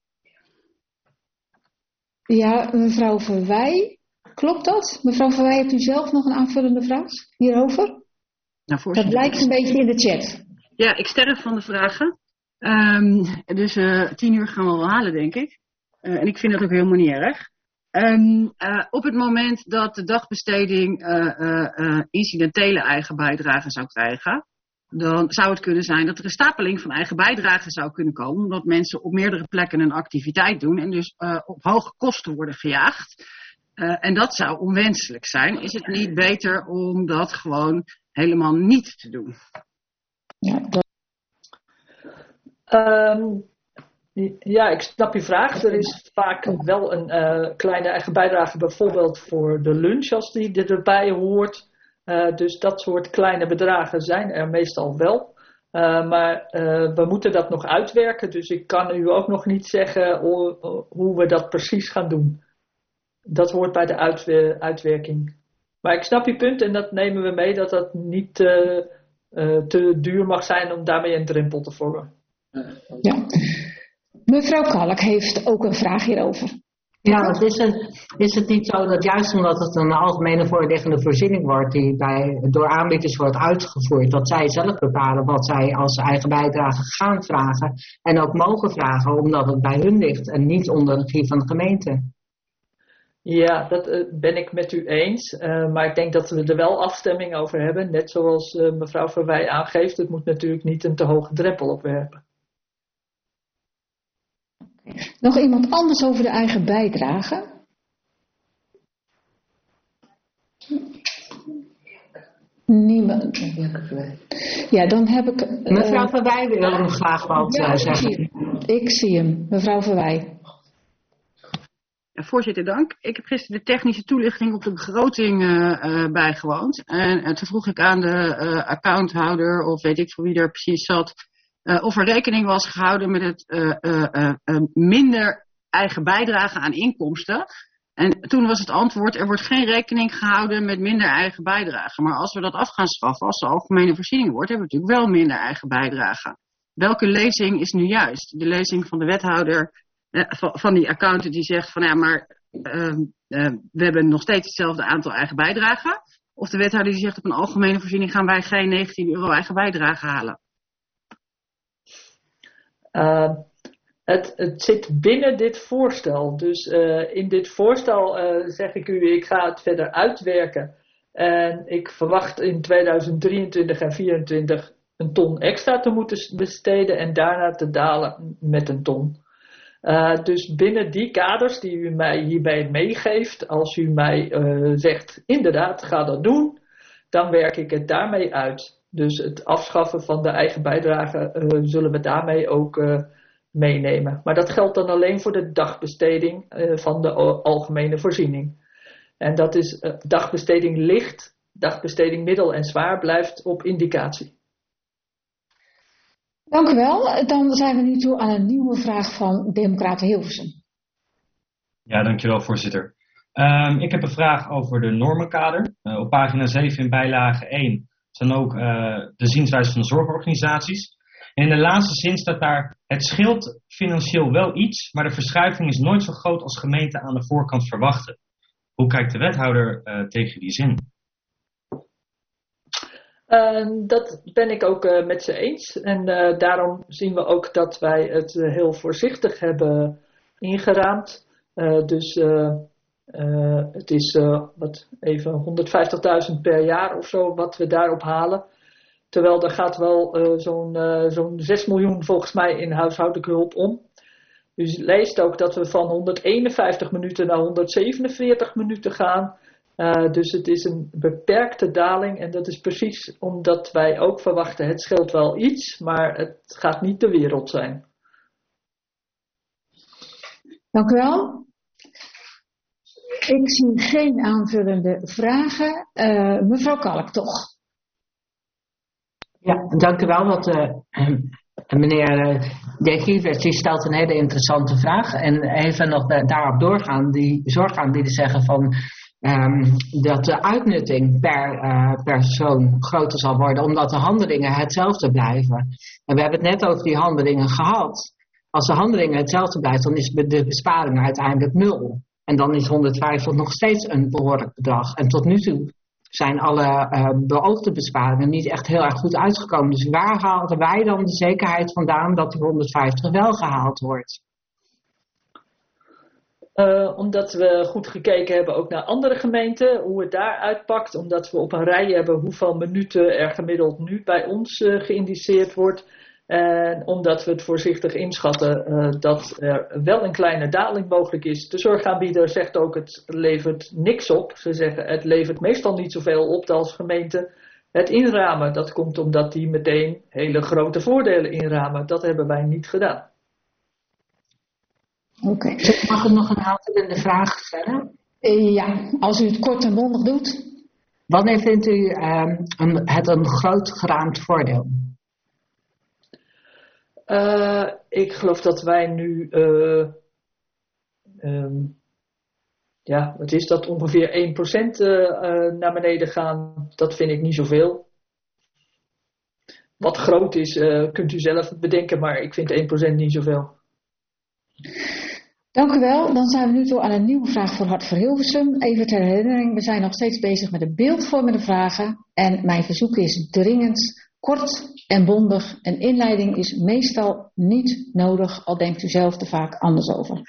Ja, mevrouw Verwij. Klopt dat? Mevrouw Verwij, hebt u zelf nog een aanvullende vraag hierover? Nou, dat lijkt een beetje in de chat. Ja, ik sterf van de vragen. Dus 10 uur gaan we wel halen, denk ik. En ik vind dat ook helemaal niet erg. Op het moment dat de dagbesteding incidentele eigen bijdrage zou krijgen, dan zou het kunnen zijn dat er een stapeling van eigen bijdrage zou kunnen komen, omdat mensen op meerdere plekken een activiteit doen en dus op hoge kosten worden gejaagd. En dat zou onwenselijk zijn. Is het niet beter om dat gewoon helemaal niet te doen? Ja, ik snap je vraag. Er is vaak wel een kleine eigen bijdrage, bijvoorbeeld voor de lunch als die erbij hoort. Dus dat soort kleine bedragen zijn er meestal wel. Maar we moeten dat nog uitwerken. Dus ik kan u ook nog niet zeggen hoe we dat precies gaan doen. Dat hoort bij de uitwerking. Maar ik snap je punt en dat nemen we mee dat dat niet te duur mag zijn om daarmee een drempel te vormen. Ja. Mevrouw Kalk heeft ook een vraag hierover. Ja, is het niet zo dat juist omdat het een algemene voorliggende voorziening wordt die door aanbieders wordt uitgevoerd, dat zij zelf bepalen wat zij als eigen bijdrage gaan vragen en ook mogen vragen omdat het bij hun ligt en niet onder de regie van de gemeente? Ja, dat ben ik met u eens. Maar ik denk dat we er wel afstemming over hebben. Net zoals mevrouw Verwij aangeeft. Het moet natuurlijk niet een te hoge drempel opwerpen. Nog iemand anders over de eigen bijdrage? Niemand. Ja, dan heb ik... Mevrouw Verwij wil nog graag wat zeggen. Ik zie hem, mevrouw Verwij. Voorzitter, dank. Ik heb gisteren de technische toelichting op de begroting bijgewoond. En toen vroeg ik aan de accounthouder, of weet ik voor wie er precies zat, of er rekening was gehouden met het minder eigen bijdrage aan inkomsten. En toen was het antwoord, er wordt geen rekening gehouden met minder eigen bijdrage. Maar als we dat af gaan schaffen, als de algemene voorziening wordt, hebben we natuurlijk wel minder eigen bijdrage. Welke lezing is nu juist? De lezing van de wethouder, van die accountant die zegt van ja, maar we hebben nog steeds hetzelfde aantal eigen bijdragen. Of de wethouder die zegt op een algemene voorziening gaan wij geen €19 eigen bijdrage halen. Het zit binnen dit voorstel. Dus in dit voorstel zeg ik u, ik ga het verder uitwerken. En ik verwacht in 2023 en 2024 een ton extra te moeten besteden en daarna te dalen met een ton. Dus binnen die kaders die u mij hierbij meegeeft, als u mij zegt, inderdaad, ga dat doen, dan werk ik het daarmee uit. Dus het afschaffen van de eigen bijdrage zullen we daarmee ook meenemen. Maar dat geldt dan alleen voor de dagbesteding van de algemene voorziening. En dat is dagbesteding licht, dagbesteding middel en zwaar blijft op indicatie. Dank u wel. Dan zijn we nu toe aan een nieuwe vraag van Democraten Hilversum. Ja, dankjewel voorzitter. Ik heb een vraag over de normenkader. Op pagina 7 in bijlage 1 zijn ook de zienswijze van de zorgorganisaties. En in de laatste zin staat daar, het scheelt financieel wel iets, maar de verschuiving is nooit zo groot als gemeenten aan de voorkant verwachten. Hoe kijkt de wethouder tegen die zin? Dat ben ik ook met ze eens. En daarom zien we ook dat wij het heel voorzichtig hebben ingeraamd. Dus het is even 150.000 per jaar of zo wat we daarop halen. Terwijl er gaat wel zo'n 6 miljoen volgens mij in huishoudelijke hulp om. U leest ook dat we van 151 minuten naar 147 minuten gaan. Dus het is een beperkte daling en dat is precies omdat wij ook verwachten het scheelt wel iets, maar het gaat niet de wereld zijn. Dank u wel. Ik zie geen aanvullende vragen. Mevrouw Kalk toch? Ja, dank u wel. Meneer De Gievers die stelt een hele interessante vraag. En even nog daarop doorgaan, die zorgaanbieders zeggen van dat de uitnutting per persoon groter zal worden, omdat de handelingen hetzelfde blijven. En we hebben het net over die handelingen gehad. Als de handelingen hetzelfde blijven, dan is de besparing uiteindelijk 0. En dan is 150 nog steeds een behoorlijk bedrag. En tot nu toe zijn alle beoogde besparingen niet echt heel erg goed uitgekomen. Dus waar haalden wij dan de zekerheid vandaan dat die 150 wel gehaald wordt? Omdat we goed gekeken hebben ook naar andere gemeenten, hoe het daar uitpakt. Omdat we op een rij hebben hoeveel minuten er gemiddeld nu bij ons geïndiceerd wordt. En omdat we het voorzichtig inschatten dat er wel een kleine daling mogelijk is. De zorgaanbieder zegt ook het levert niks op. Ze zeggen het levert meestal niet zoveel op als gemeente. Het inramen, dat komt omdat die meteen hele grote voordelen inramen. Dat hebben wij niet gedaan. Oké. Mag ik nog een aanvullende vraag stellen? Ja, als u het kort en bondig doet. Wanneer vindt u het een groot geraamd voordeel? Ik geloof dat wij nu, wat is dat, ongeveer 1% naar beneden gaan. Dat vind ik niet zoveel. Wat groot is, kunt u zelf bedenken, maar ik vind 1% niet zoveel. Dank u wel. Dan zijn we nu toe aan een nieuwe vraag voor Hart voor Hilversum. Even ter herinnering, we zijn nog steeds bezig met de beeldvormende vragen. En mijn verzoek is dringend, kort en bondig. Een inleiding is meestal niet nodig, al denkt u zelf er vaak anders over.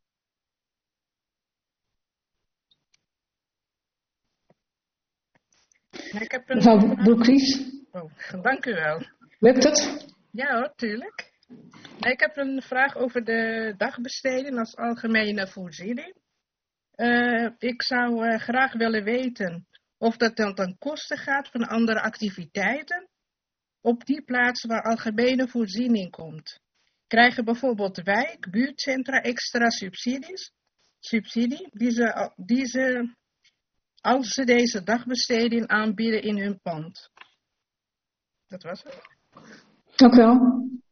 Mevrouw Broekries. Dank u wel. Lukt het? Ja hoor, tuurlijk. Ik heb een vraag over de dagbesteding als algemene voorziening. Ik zou graag willen weten of dat dan ten koste gaat van andere activiteiten op die plaatsen waar algemene voorziening komt. Krijgen bijvoorbeeld wijk, buurtcentra extra subsidie die ze als ze deze dagbesteding aanbieden in hun pand. Dat was het. Dank u wel.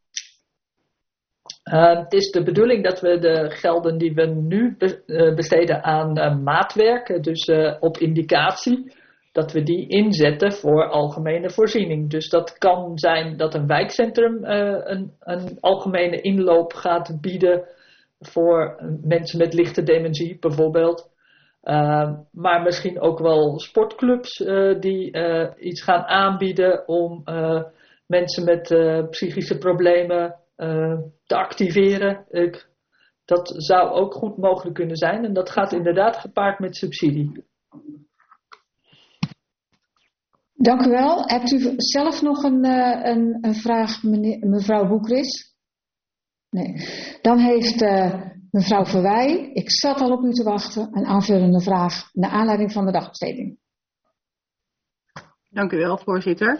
Het is de bedoeling dat we de gelden die we nu besteden aan maatwerk, dus op indicatie, dat we die inzetten voor algemene voorziening. Dus dat kan zijn dat een wijkcentrum een algemene inloop gaat bieden voor mensen met lichte dementie bijvoorbeeld. Maar misschien ook wel sportclubs die iets gaan aanbieden om mensen met psychische problemen te activeren. Dat zou ook goed mogelijk kunnen zijn. En dat gaat inderdaad gepaard met subsidie. Dank u wel. Hebt u zelf nog een vraag, mevrouw Boekris? Nee. Dan heeft mevrouw Verwij, ik zat al op u te wachten, een aanvullende vraag naar aanleiding van de dagbesteding. Dank u wel, voorzitter.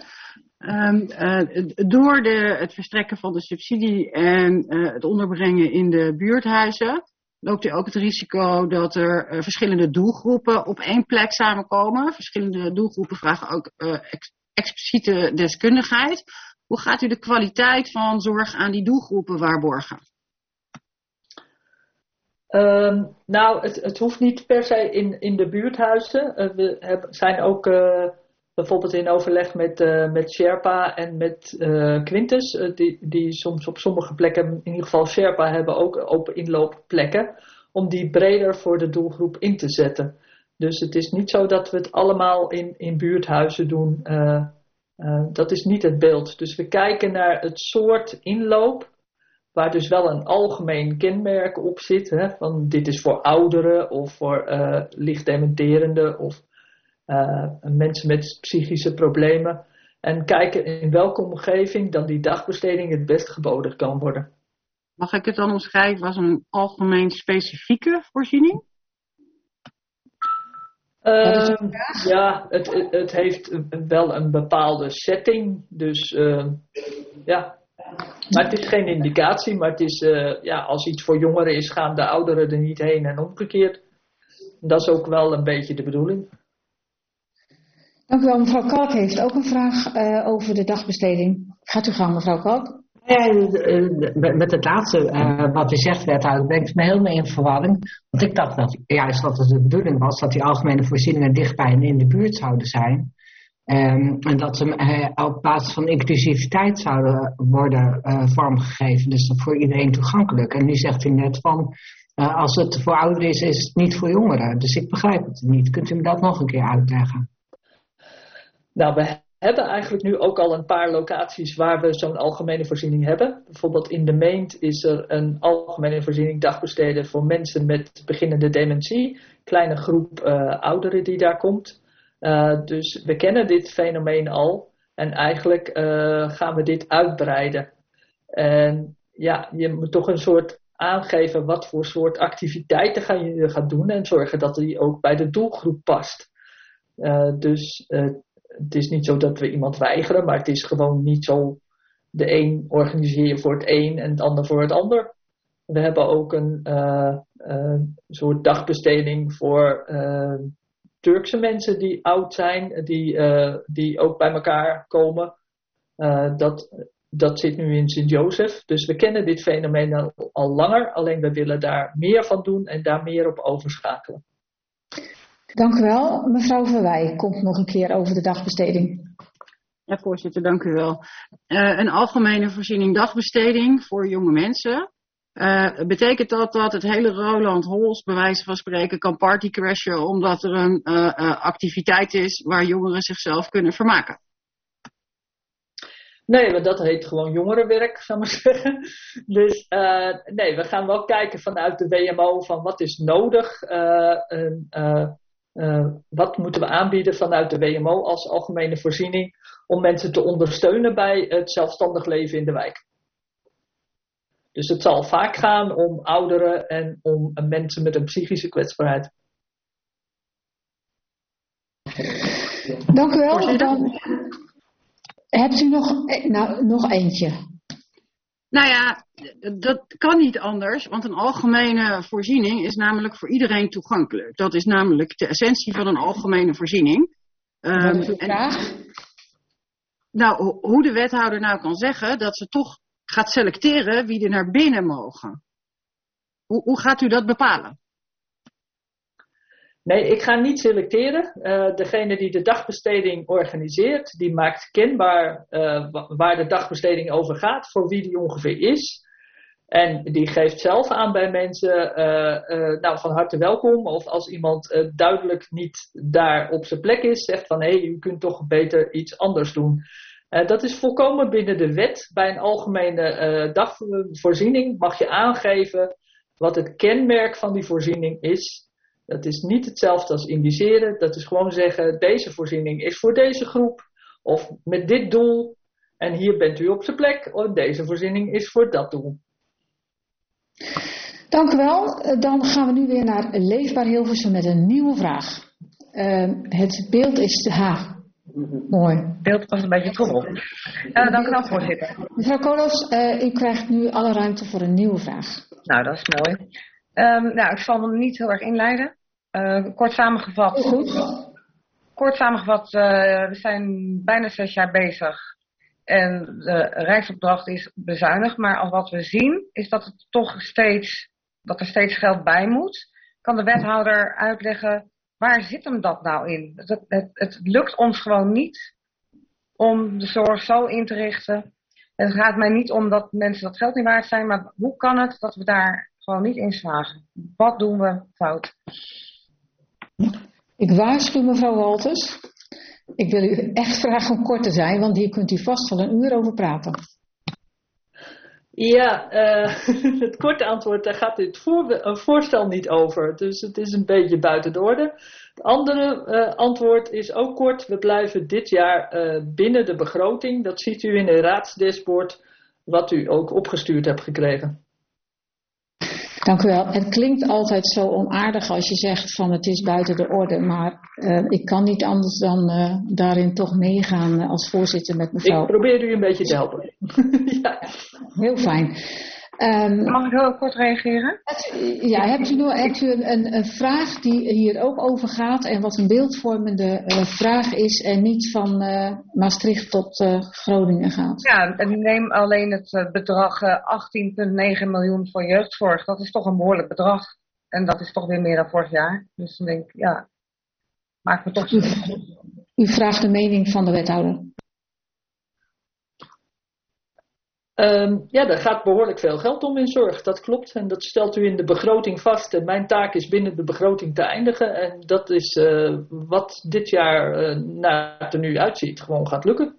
Door het verstrekken van de subsidie en het onderbrengen in de buurthuizen loopt u ook het risico dat er verschillende doelgroepen op één plek samenkomen. Verschillende doelgroepen vragen ook expliciete deskundigheid. Hoe gaat u de kwaliteit van zorg aan die doelgroepen waarborgen? Nou, het hoeft niet per se in de buurthuizen. We zijn ook bijvoorbeeld in overleg met Sherpa en met Quintus, die soms op sommige plekken, in ieder geval Sherpa, hebben ook open inloopplekken, om die breder voor de doelgroep in te zetten. Dus het is niet zo dat we het allemaal in buurthuizen doen. Dat is niet het beeld. Dus we kijken naar het soort inloop, waar dus wel een algemeen kenmerk op zit. Hè, van dit is voor ouderen of voor licht dementerenden of mensen met psychische problemen. En kijken in welke omgeving dan die dagbesteding het best geboden kan worden. Mag ik het dan omschrijven als een algemeen specifieke voorziening? Ja, het heeft wel een bepaalde setting. Dus ja. Maar het is geen indicatie. Maar het is, als iets voor jongeren is, gaan de ouderen er niet heen en omgekeerd. Dat is ook wel een beetje de bedoeling. Dank u wel. Mevrouw Kalk heeft ook een vraag over de dagbesteding. Gaat u gang, mevrouw Kalk. Met het laatste wat u zegt, wethouder, brengt me helemaal in verwarring. Want ik dacht dat juist dat het de bedoeling was dat die algemene voorzieningen dichtbij en in de buurt zouden zijn. En dat ze op basis van inclusiviteit zouden worden vormgegeven. Dus voor iedereen toegankelijk. En nu zegt u net van, als het voor ouderen is het niet voor jongeren. Dus ik begrijp het niet. Kunt u me dat nog een keer uitleggen? Nou, we hebben eigenlijk nu ook al een paar locaties waar we zo'n algemene voorziening hebben. Bijvoorbeeld in de Meent is er een algemene voorziening dagbesteden voor mensen met beginnende dementie. Kleine groep ouderen die daar komt. Dus we kennen dit fenomeen al en eigenlijk gaan we dit uitbreiden. En ja, je moet toch een soort aangeven wat voor soort activiteiten je gaat doen en zorgen dat die ook bij de doelgroep past. Dus het is niet zo dat we iemand weigeren, maar het is gewoon niet zo de een organiseer je voor het een en het ander voor het ander. We hebben ook een soort dagbesteding voor Turkse mensen die oud zijn, die ook bij elkaar komen. Dat zit nu in Sint-Joseph. Dus we kennen dit fenomeen al langer, alleen we willen daar meer van doen en daar meer op overschakelen. Dank u wel. Mevrouw Verwij komt nog een keer over de dagbesteding. Ja, voorzitter, dank u wel. Een algemene voorziening dagbesteding voor jonge mensen. Betekent dat het hele Roland Hols, bij wijze van spreken, kan partycrashen omdat er een activiteit is waar jongeren zichzelf kunnen vermaken? Nee, want dat heet gewoon jongerenwerk, zou ik maar zeggen. Dus nee, we gaan wel kijken vanuit de WMO van wat is nodig. Wat moeten we aanbieden vanuit de WMO als algemene voorziening om mensen te ondersteunen bij het zelfstandig leven in de wijk. Dus het zal vaak gaan om ouderen en om mensen met een psychische kwetsbaarheid. Dank u wel. Dan hebt u nog eentje? Nou ja, dat kan niet anders, want een algemene voorziening is namelijk voor iedereen toegankelijk. Dat is namelijk de essentie van een algemene voorziening. Wat is uw vraag? Nou, hoe de wethouder nou kan zeggen dat ze toch gaat selecteren wie er naar binnen mogen. Hoe gaat u dat bepalen? Nee, ik ga niet selecteren. Degene die de dagbesteding organiseert, die maakt kenbaar waar de dagbesteding over gaat, voor wie die ongeveer is. En die geeft zelf aan bij mensen, van harte welkom. Of als iemand duidelijk niet daar op zijn plek is, zegt van hé, u kunt toch beter iets anders doen. Dat is volkomen binnen de wet. Bij een algemene dagvoorziening mag je aangeven wat het kenmerk van die voorziening is. Dat is niet hetzelfde als indiceren. Dat is gewoon zeggen, deze voorziening is voor deze groep. Of met dit doel. En hier bent u op zijn plek. Of deze voorziening is voor dat doel. Dank u wel. Dan gaan we nu weer naar Leefbaar Hilversum met een nieuwe vraag. Het beeld is... Mooi. Het beeld was een beetje trommel. Dank u wel, voorzitter. Mevrouw Kolos, u krijgt nu alle ruimte voor een nieuwe vraag. Nou, dat is mooi. Ik zal hem niet heel erg inleiden. Kort samengevat. Goed. We zijn bijna 6 jaar bezig. En de Rijksopdracht is bezuinigd. Maar wat we zien is dat er steeds geld bij moet. Kan de wethouder uitleggen, waar zit hem dat nou in? Het lukt ons gewoon niet om de zorg zo in te richten. Het gaat mij niet om dat mensen dat geld niet waard zijn. Maar hoe kan het dat we daar gewoon niet in slagen? Wat doen we fout? Ik waarschuw mevrouw Walters. Ik wil u echt vragen om kort te zijn, want hier kunt u vast wel een uur over praten. Ja, het korte antwoord, daar gaat dit voorstel niet over. Dus het is een beetje buiten de orde. Het andere antwoord is ook kort. We blijven dit jaar binnen de begroting. Dat ziet u in het raadsdashboard, wat u ook opgestuurd hebt gekregen. Dank u wel. Het klinkt altijd zo onaardig als je zegt van het is buiten de orde. Maar ik kan niet anders dan daarin toch meegaan als voorzitter met mevrouw. Ik probeer u een beetje te helpen. Ja. Heel fijn. Mag ik heel kort reageren? Hebt u een vraag die hier ook over gaat en wat een beeldvormende vraag is en niet van Maastricht tot Groningen gaat? Ja, en neem alleen het bedrag 18,9 miljoen voor jeugdzorg. Dat is toch een behoorlijk bedrag. En dat is toch weer meer dan vorig jaar. Dus dan denk ik, ja, maak me toch... U vraagt de mening van de wethouder. Daar gaat behoorlijk veel geld om in zorg, dat klopt. En dat stelt u in de begroting vast. En mijn taak is binnen de begroting te eindigen. En dat is wat dit jaar naar het er nu uitziet gewoon gaat lukken.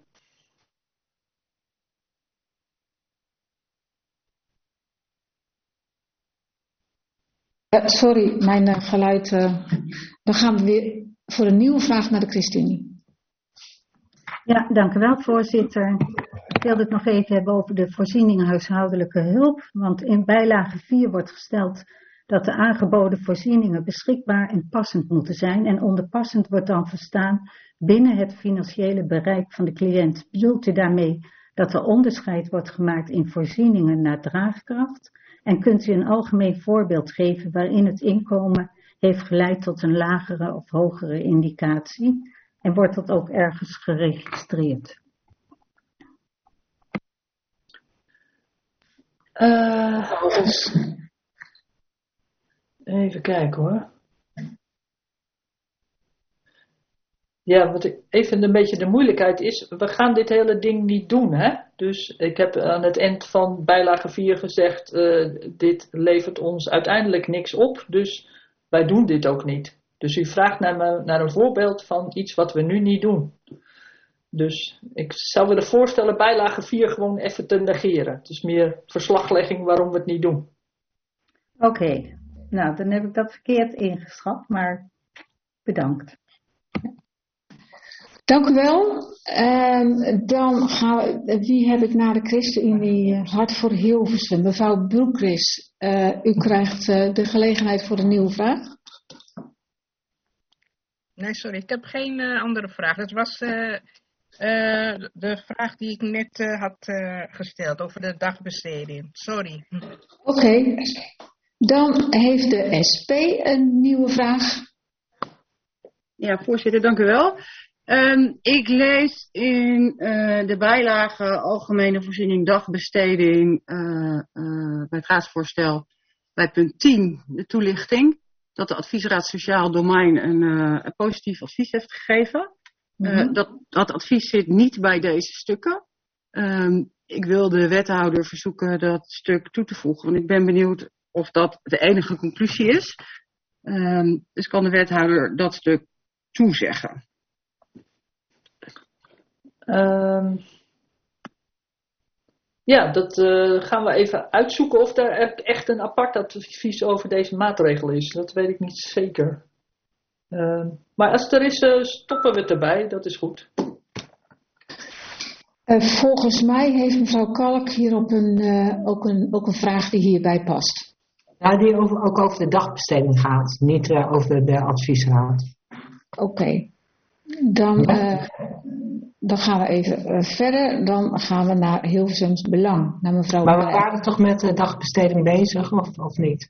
Sorry, mijn geluid. Dan gaan we weer voor een nieuwe vraag naar de ChristenUnie. Ja, dank u wel, voorzitter. Ik wilde het nog even hebben over de voorzieningen huishoudelijke hulp. Want in bijlage 4 wordt gesteld dat de aangeboden voorzieningen beschikbaar en passend moeten zijn. En onder passend wordt dan verstaan binnen het financiële bereik van de cliënt. Bedoelt u daarmee dat er onderscheid wordt gemaakt in voorzieningen naar draagkracht? En kunt u een algemeen voorbeeld geven waarin het inkomen heeft geleid tot een lagere of hogere indicatie? En wordt dat ook ergens geregistreerd? Even kijken hoor. Ja, wat even een beetje de moeilijkheid is, we gaan dit hele ding niet doen, hè? Dus ik heb aan het eind van bijlage 4 gezegd, dit levert ons uiteindelijk niks op, dus wij doen dit ook niet. Dus u vraagt naar een voorbeeld van iets wat we nu niet doen. Dus ik zou willen voorstellen bijlage 4 gewoon even te negeren. Het is meer verslaglegging waarom we het niet doen. Oké, nou dan heb ik dat verkeerd ingeschat, maar bedankt. Dank u wel. Dan gaan we, wie heb ik na de ChristenUnie Hart voor Hilversum? Mevrouw Broekris, u krijgt de gelegenheid voor een nieuwe vraag. Nee, sorry, ik heb geen andere vraag. Het was de vraag die ik net had gesteld over de dagbesteding. Sorry. Oké. Dan heeft de SP een nieuwe vraag. Ja, voorzitter, dank u wel. Ik lees in de bijlage Algemene Voorziening Dagbesteding bij het raadsvoorstel bij punt 10, de toelichting, dat de adviesraad Sociaal Domein een positief advies heeft gegeven. Dat advies zit niet bij deze stukken. Ik wil de wethouder verzoeken dat stuk toe te voegen, want ik ben benieuwd of dat de enige conclusie is. Dus kan de wethouder dat stuk toezeggen? Ja, dat gaan we even uitzoeken of er echt een apart advies over deze maatregel is. Dat weet ik niet zeker. Maar als het er is, stoppen we het erbij. Dat is goed. Volgens mij heeft mevrouw Kalk hier ook een vraag die hierbij past. Ja, die ook over de dagbesteding gaat, niet over de adviesraad. Oké. Dan gaan we even verder. Dan gaan we naar Hilversums Belang. Naar mevrouw Maar we waren toch met de dagbesteding bezig, of niet?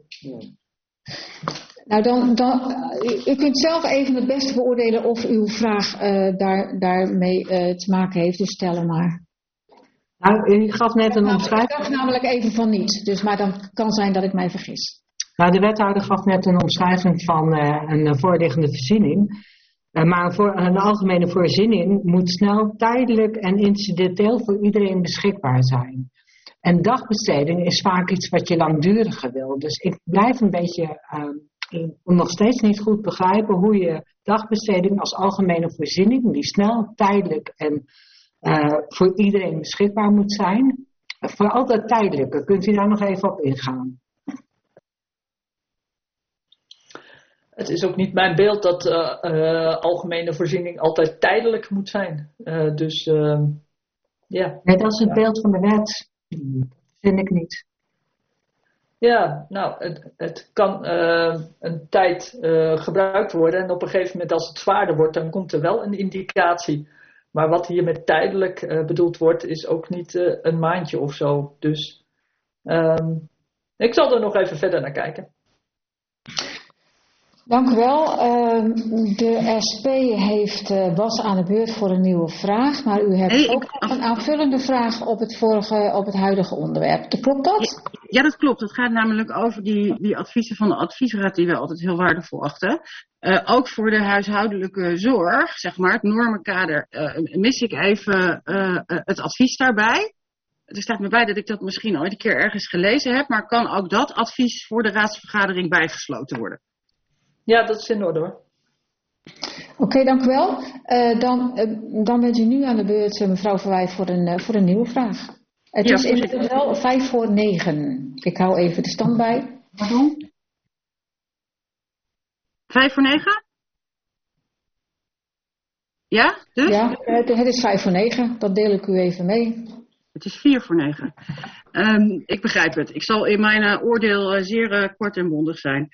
Nou, u kunt zelf even het beste beoordelen of uw vraag daarmee te maken heeft. Dus stel hem maar. Nou, u gaf net een omschrijving. Ik dacht namelijk even van niet. Dus, maar dan kan zijn dat ik mij vergis. Nou, de wethouder gaf net een omschrijving van een voorliggende voorziening. Maar een algemene voorziening moet snel, tijdelijk en incidenteel voor iedereen beschikbaar zijn. En dagbesteding is vaak iets wat je langduriger wil. Dus ik blijf een beetje nog steeds niet goed begrijpen hoe je dagbesteding als algemene voorziening, die snel, tijdelijk en voor iedereen beschikbaar moet zijn. Vooral dat tijdelijke, kunt u daar nog even op ingaan? Het is ook niet mijn beeld dat algemene voorziening altijd tijdelijk moet zijn. Ja. Nee, dat is het beeld van de wet. Dat vind ik niet. Ja, nou, het kan een tijd gebruikt worden. En op een gegeven moment als het zwaarder wordt, dan komt er wel een indicatie. Maar wat hier met tijdelijk bedoeld wordt, is ook niet een maandje of zo. Dus ik zal er nog even verder naar kijken. Dank u wel. De SP was aan de beurt voor een nieuwe vraag, maar u hebt ook een aanvullende vraag op het huidige onderwerp. Klopt dat? Ja, dat klopt. Het gaat namelijk over die adviezen van de adviesraad die we altijd heel waardevol achten. Ook voor de huishoudelijke zorg, zeg maar, het normenkader, mis ik even het advies daarbij. Er staat me bij dat ik dat misschien ooit een keer ergens gelezen heb, maar kan ook dat advies voor de raadsvergadering bijgesloten worden? Ja, dat is in orde hoor. Oké, dank u wel. Dan bent u nu aan de beurt, mevrouw Verwij, voor een nieuwe vraag. Het is inmiddels wel 9:05. Ik hou even de stand bij. Pardon? 9:05? Ja, dus? Ja, het is 9:05. Dat deel ik u even mee. Het is 9:04. Ik begrijp het. Ik zal in mijn oordeel zeer kort en bondig zijn.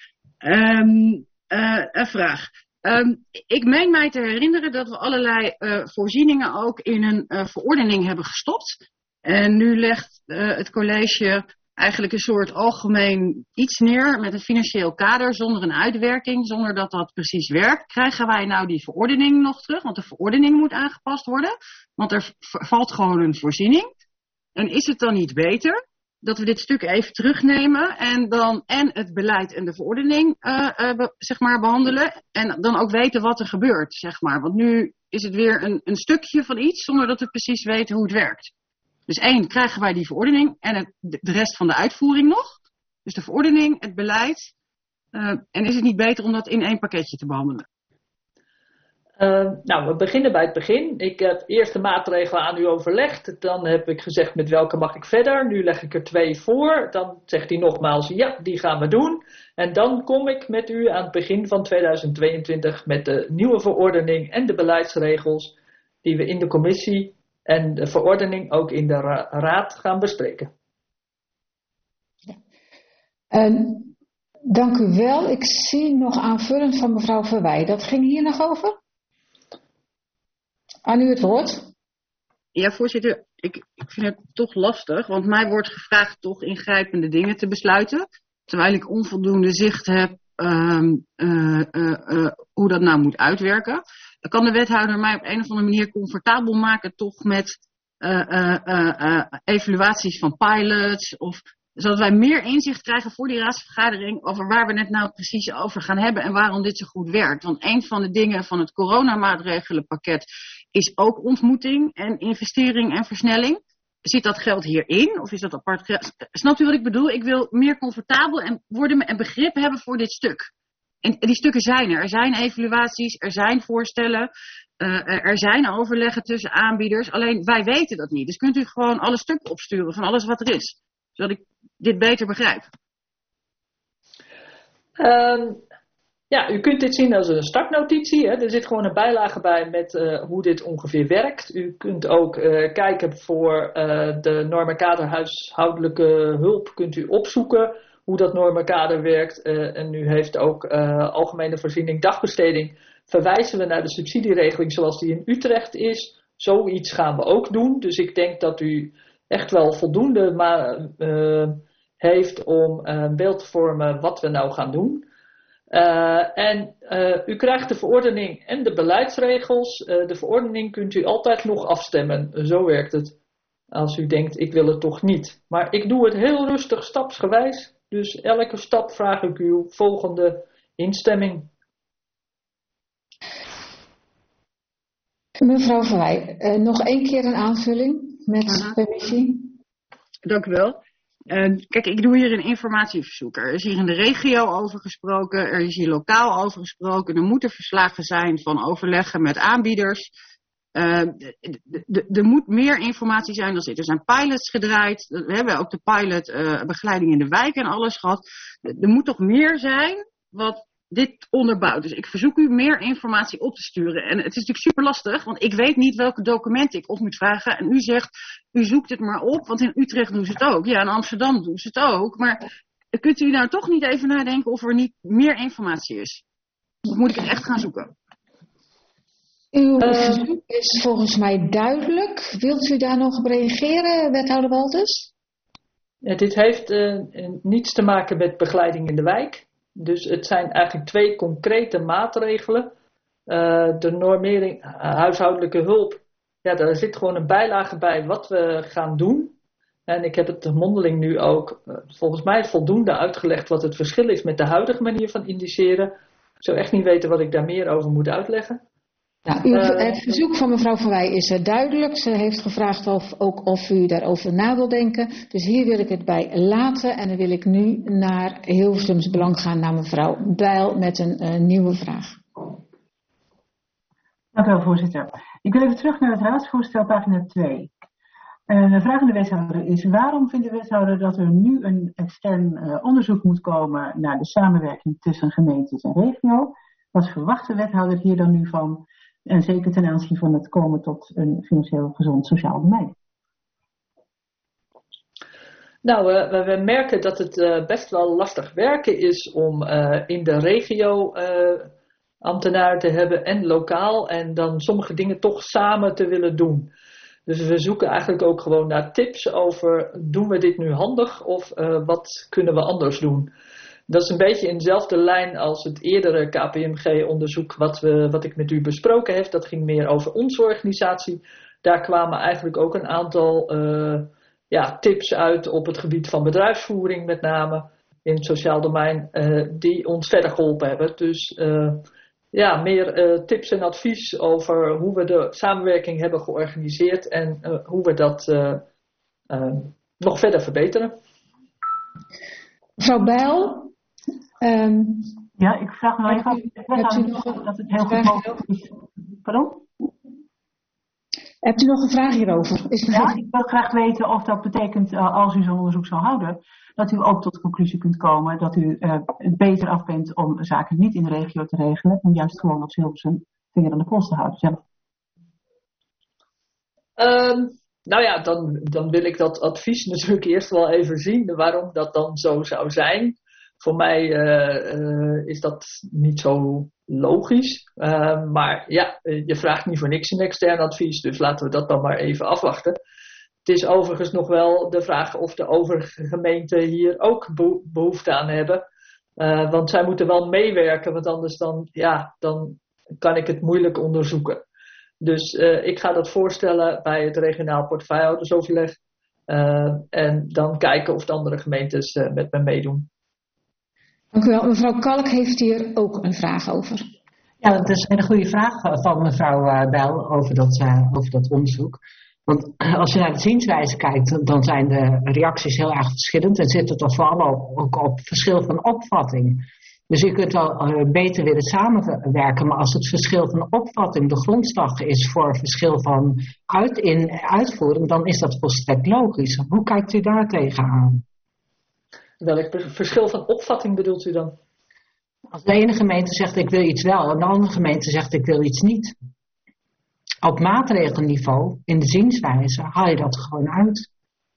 Een vraag. Ik meen mij te herinneren dat we allerlei voorzieningen ook in een verordening hebben gestopt. En nu legt het college eigenlijk een soort algemeen iets neer met een financieel kader zonder een uitwerking, zonder dat dat precies werkt. Krijgen wij nou die verordening nog terug? Want de verordening moet aangepast worden. Want er valt gewoon een voorziening. En is het dan niet beter dat we dit stuk even terugnemen en dan het beleid en de verordening zeg maar behandelen. En dan ook weten wat er gebeurt, zeg maar. Want nu is het weer een stukje van iets zonder dat we precies weten hoe het werkt. Dus 1, krijgen wij die verordening en de rest van de uitvoering nog. Dus de verordening, het beleid. En is het niet beter om dat in 1 pakketje te behandelen? Nou, we beginnen bij het begin. Ik heb eerst de maatregelen aan u overlegd. Dan heb ik gezegd met welke mag ik verder. Nu leg ik er 2 voor. Dan zegt hij nogmaals, ja, die gaan we doen. En dan kom ik met u aan het begin van 2022 met de nieuwe verordening en de beleidsregels die we in de commissie en de verordening ook in de raad gaan bespreken. Dank u wel. Ik zie nog aanvullend van mevrouw Verwij. Dat ging hier nog over? Aan u het woord. Ja, voorzitter, ik vind het toch lastig, want mij wordt gevraagd toch ingrijpende dingen te besluiten, terwijl ik onvoldoende zicht heb hoe dat nou moet uitwerken. Dan kan de wethouder mij op een of andere manier comfortabel maken toch met evaluaties van pilots, of zodat wij meer inzicht krijgen voor die raadsvergadering over waar we het nou precies over gaan hebben en waarom dit zo goed werkt. Want een van de dingen van het coronamaatregelenpakket is ook ontmoeting en investering en versnelling. Zit dat geld hierin of is dat apart geld? Snapt u wat ik bedoel? Ik wil meer comfortabel worden en begrip hebben voor dit stuk. En die stukken zijn er. Er zijn evaluaties, er zijn voorstellen, er zijn overleggen tussen aanbieders. Alleen wij weten dat niet. Dus kunt u gewoon alle stukken opsturen van alles wat er is. Zodat ik dit beter begrijp. Ja, u kunt dit zien als een startnotitie. Hè. Er zit gewoon een bijlage bij met hoe dit ongeveer werkt. U kunt ook kijken voor de normenkader huishoudelijke hulp. Kunt u opzoeken hoe dat normenkader werkt. En u heeft ook algemene voorziening dagbesteding. Verwijzen we naar de subsidieregeling zoals die in Utrecht is. Zoiets gaan we ook doen. Dus ik denk dat u echt wel voldoende heeft om een beeld te vormen wat we nou gaan doen. U krijgt de verordening en de beleidsregels. De verordening kunt u altijd nog afstemmen. Zo werkt het. Als u denkt, ik wil het toch niet. Maar ik doe het heel rustig, stapsgewijs. Dus elke stap vraag ik uw volgende instemming. Mevrouw Verwij, nog 1 keer een aanvulling met permissie. Dank u wel. Kijk, ik doe hier een informatieverzoek. Er is hier in de regio over gesproken, er is hier lokaal over gesproken. Er moeten verslagen zijn van overleggen met aanbieders. Er moet meer informatie zijn dan dit. Er zijn pilots gedraaid. We hebben ook de pilot begeleiding in de wijk en alles gehad. Er moet toch meer zijn wat dit onderbouwt. Dus ik verzoek u meer informatie op te sturen. En het is natuurlijk super lastig, want ik weet niet welke documenten ik op moet vragen. En u zegt, u zoekt het maar op, want in Utrecht doen ze het ook. Ja, in Amsterdam doen ze het ook. Maar kunt u nou toch niet even nadenken of er niet meer informatie is? Of moet ik het echt gaan zoeken? Uw verzoek is volgens mij duidelijk. Wilt u daar nog op reageren, wethouder Walters? Ja, dit heeft niets te maken met begeleiding in de wijk. Dus het zijn eigenlijk 2 concrete maatregelen. De normering huishoudelijke hulp. Ja, daar zit gewoon een bijlage bij wat we gaan doen. En ik heb het mondeling nu ook volgens mij voldoende uitgelegd wat het verschil is met de huidige manier van indiceren. Ik zou echt niet weten wat ik daar meer over moet uitleggen. Nou, het verzoek van mevrouw Verwij is duidelijk. Ze heeft gevraagd of u daarover na wil denken. Dus hier wil ik het bij laten. En dan wil ik nu naar Hilversums Belang gaan, naar mevrouw Bijl met een nieuwe vraag. Dank u wel, voorzitter. Ik wil even terug naar het raadsvoorstel, pagina 2. De vraag aan de wethouder is: waarom vindt de wethouder dat er nu een extern onderzoek moet komen naar de samenwerking tussen gemeentes en regio? Wat verwacht de wethouder hier dan nu van? En zeker ten aanzien van het komen tot een financieel gezond sociaal domein. Nou, we merken dat het best wel lastig werken is om in de regio ambtenaren te hebben en lokaal. En dan sommige dingen toch samen te willen doen. Dus we zoeken eigenlijk ook gewoon naar tips over: doen we dit nu handig of wat kunnen we anders doen? Dat is een beetje in dezelfde lijn als het eerdere KPMG-onderzoek wat ik met u besproken heb. Dat ging meer over onze organisatie. Daar kwamen eigenlijk ook een aantal tips uit op het gebied van bedrijfsvoering met name in het sociaal domein die ons verder geholpen hebben. Dus meer tips en advies over hoe we de samenwerking hebben georganiseerd en hoe we dat nog verder verbeteren. Mevrouw Bijl. Ja, ik vraag me even af dat het heel goed mogelijk is. Pardon? Hebt u nog een vraag hierover? Ja, ik wil graag weten of dat betekent, als u zo'n onderzoek zal houden, dat u ook tot de conclusie kunt komen dat u beter af bent om zaken niet in de regio te regelen, en juist gewoon op Hilversum vinger aan de pols te houden zelf. Dan wil ik dat advies natuurlijk eerst wel even zien waarom dat dan zo zou zijn. Voor mij is dat niet zo logisch. Maar je vraagt niet voor niks een extern advies, dus laten we dat dan maar even afwachten. Het is overigens nog wel de vraag of de overige gemeenten hier ook behoefte aan hebben. Want zij moeten wel meewerken, want anders dan kan ik het moeilijk onderzoeken. Dus ik ga dat voorstellen bij het regionaal portefeuillehoudersoverleg. En dan kijken of de andere gemeentes met me meedoen. Dank u wel. Mevrouw Kalk heeft hier ook een vraag over. Ja, dat is een goede vraag van mevrouw Bijl over dat onderzoek. Want als je naar de zienswijze kijkt, dan zijn de reacties heel erg verschillend en zitten toch vooral ook op verschil van opvatting. Dus je kunt wel beter willen samenwerken, maar als het verschil van opvatting de grondslag is voor verschil van uitvoering, dan is dat volstrekt logisch. Hoe kijkt u daar tegenaan? Welk verschil van opvatting bedoelt u dan? Als de ene gemeente zegt ik wil iets wel en de andere gemeente zegt ik wil iets niet. Op maatregelniveau, in de zienswijze, haal je dat gewoon uit.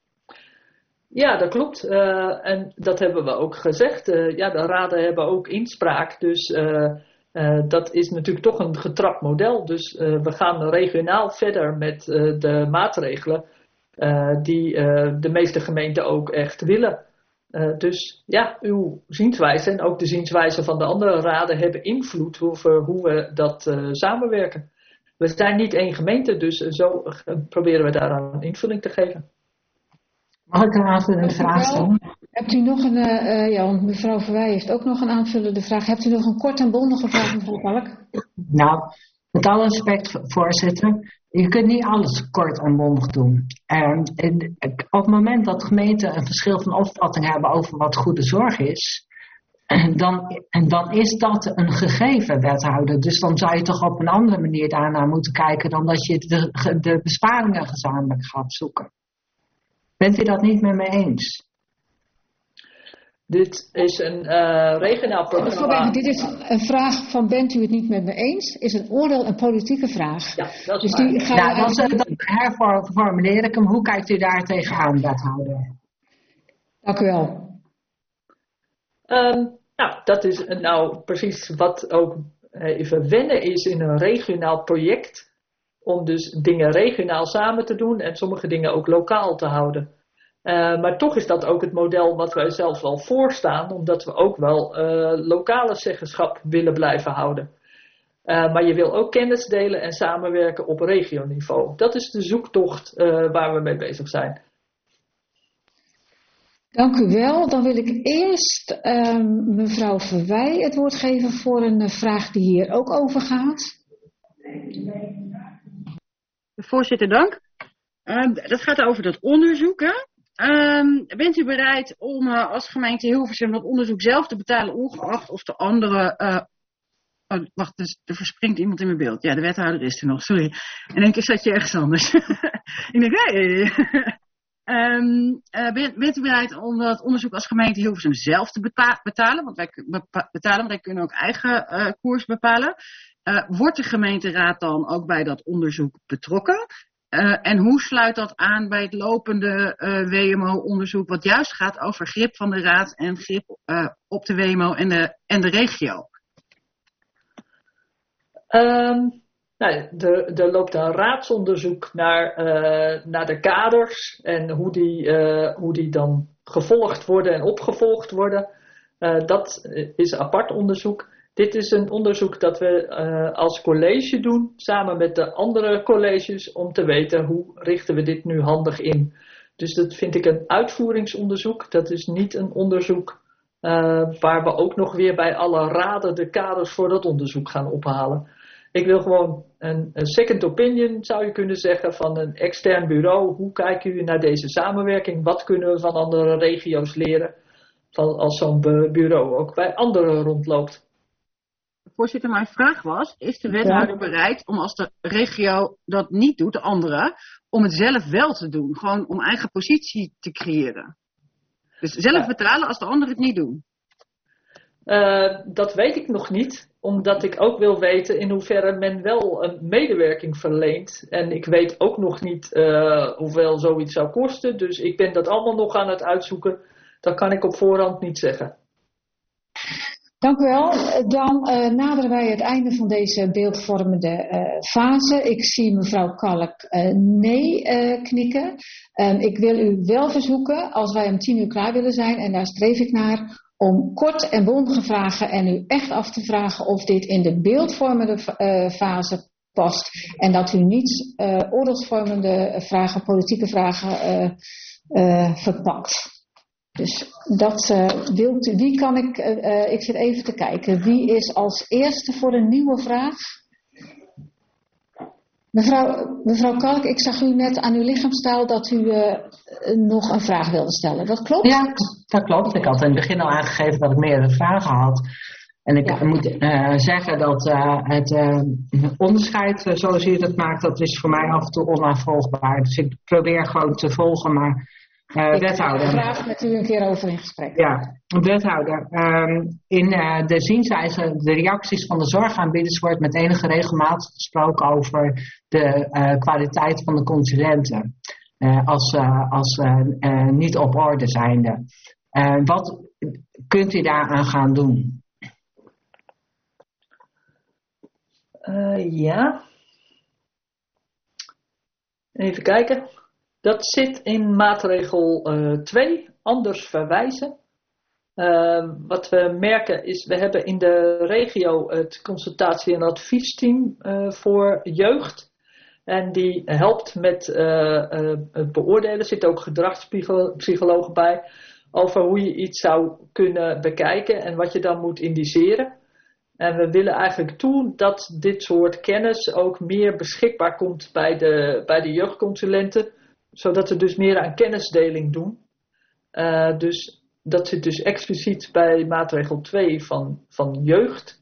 Ja, dat klopt. En dat hebben we ook gezegd. De raden hebben ook inspraak. Dus dat is natuurlijk toch een getrapt model. Dus we gaan regionaal verder met de maatregelen die de meeste gemeenten ook echt willen. Dus uw zienswijze en ook de zienswijze van de andere raden hebben invloed over hoe we dat samenwerken. We zijn niet één gemeente, dus zo proberen we daaraan invulling te geven. Mag ik een aanvullende vraag stellen? Hebt u nog want mevrouw Verwij heeft ook nog een aanvullende vraag. Hebt u nog een kort en bondige vraag, mevrouw Kalk? Nou, met alle respect, voorzitter. Je kunt niet alles kort en bondig doen. Op het moment dat gemeenten een verschil van opvatting hebben over wat goede zorg is, dan is dat een gegeven, wethouder. Dus dan zou je toch op een andere manier daarnaar moeten kijken dan dat je de besparingen gezamenlijk gaat zoeken. Bent u dat niet met me eens? Dit is een regionaal programma. Dit is een vraag van bent u het niet met me eens? Is een oordeel een politieke vraag. Ja, dat is dus dan herformuleer ik hem. Hoe kijkt u daar tegenaan, wethouder? Dank u wel. Dat is nou precies wat ook even wennen is in een regionaal project. Om dus dingen regionaal samen te doen en sommige dingen ook lokaal te houden. Maar toch is dat ook het model wat wij zelf wel voorstaan, omdat we ook wel lokale zeggenschap willen blijven houden. Maar je wil ook kennis delen en samenwerken op regioniveau. Dat is de zoektocht waar we mee bezig zijn. Dank u wel. Dan wil ik eerst mevrouw Verwij het woord geven voor een vraag die hier ook over gaat. Voorzitter, dank. Dat gaat over dat onderzoek. Hè? Bent u bereid om als gemeente Hilversum dat onderzoek zelf te betalen, ongeacht of de andere... wacht, er verspringt iemand in mijn beeld. Ja, de wethouder is er nog, sorry. In één keer zat je ergens anders. Ik denk, hey. Bent u bereid om dat onderzoek als gemeente Hilversum zelf te betalen? Want wij kunnen ook eigen koers bepalen. Wordt de gemeenteraad dan ook bij dat onderzoek betrokken? En hoe sluit dat aan bij het lopende WMO-onderzoek, wat juist gaat over grip van de raad en grip op de WMO en de regio? Er loopt een raadsonderzoek naar de kaders en hoe die dan gevolgd worden en opgevolgd worden. Dat is een apart onderzoek. Dit is een onderzoek dat we als college doen, samen met de andere colleges, om te weten hoe richten we dit nu handig in. Dus dat vind ik een uitvoeringsonderzoek. Dat is niet een onderzoek waar we ook nog weer bij alle raden de kaders voor dat onderzoek gaan ophalen. Ik wil gewoon een second opinion, zou je kunnen zeggen, van een extern bureau. Hoe kijken jullie naar deze samenwerking? Wat kunnen we van andere regio's leren? Als zo'n bureau ook bij anderen rondloopt. Voorzitter, mijn vraag was, is de wethouder bereid om als de regio dat niet doet, de andere, om het zelf wel te doen? Gewoon om eigen positie te creëren. Dus zelf betalen als de anderen het niet doen. Dat weet ik nog niet, omdat ik ook wil weten in hoeverre men wel een medewerking verleent. En ik weet ook nog niet hoeveel zoiets zou kosten. Dus ik ben dat allemaal nog aan het uitzoeken. Dat kan ik op voorhand niet zeggen. Dank u wel. Dan naderen wij het einde van deze beeldvormende fase. Ik zie mevrouw Kalk nee knikken. Ik wil u wel verzoeken, als wij om 10 uur klaar willen zijn, en daar streef ik naar, om kort en bondige vragen en u echt af te vragen of dit in de beeldvormende fase past. En dat u niet oorlogsvormende vragen, politieke vragen verpakt. Dus dat wilt u. Wie kan ik zit even te kijken. Wie is als eerste voor een nieuwe vraag? Mevrouw Kalk, ik zag u net aan uw lichaamstaal dat u nog een vraag wilde stellen. Dat klopt? Ja, dat klopt. Ik had in het begin al aangegeven dat ik meerdere vragen had. En ik moet zeggen dat het onderscheid, zoals u dat maakt, dat is voor mij af en toe onnavolgbaar. Dus ik probeer gewoon te volgen, maar wethouder. Ik graag met u een keer over in gesprek. Ja, wethouder. In de zienswijze, de reacties van de zorgaanbieders wordt met enige regelmaat gesproken over de kwaliteit van de consulenten. Als niet op orde zijnde. Wat kunt u daaraan gaan doen? Ja. Even kijken. Dat zit in maatregel 2, anders verwijzen. Wat we merken is, we hebben in de regio het consultatie- en adviesteam voor jeugd. En die helpt met het beoordelen. Er zitten ook gedragspsychologen bij. Over hoe je iets zou kunnen bekijken en wat je dan moet indiceren. En we willen eigenlijk toe dat dit soort kennis ook meer beschikbaar komt bij de jeugdconsulenten. Zodat we dus meer aan kennisdeling doen. Dus dat zit dus expliciet bij maatregel 2 van jeugd.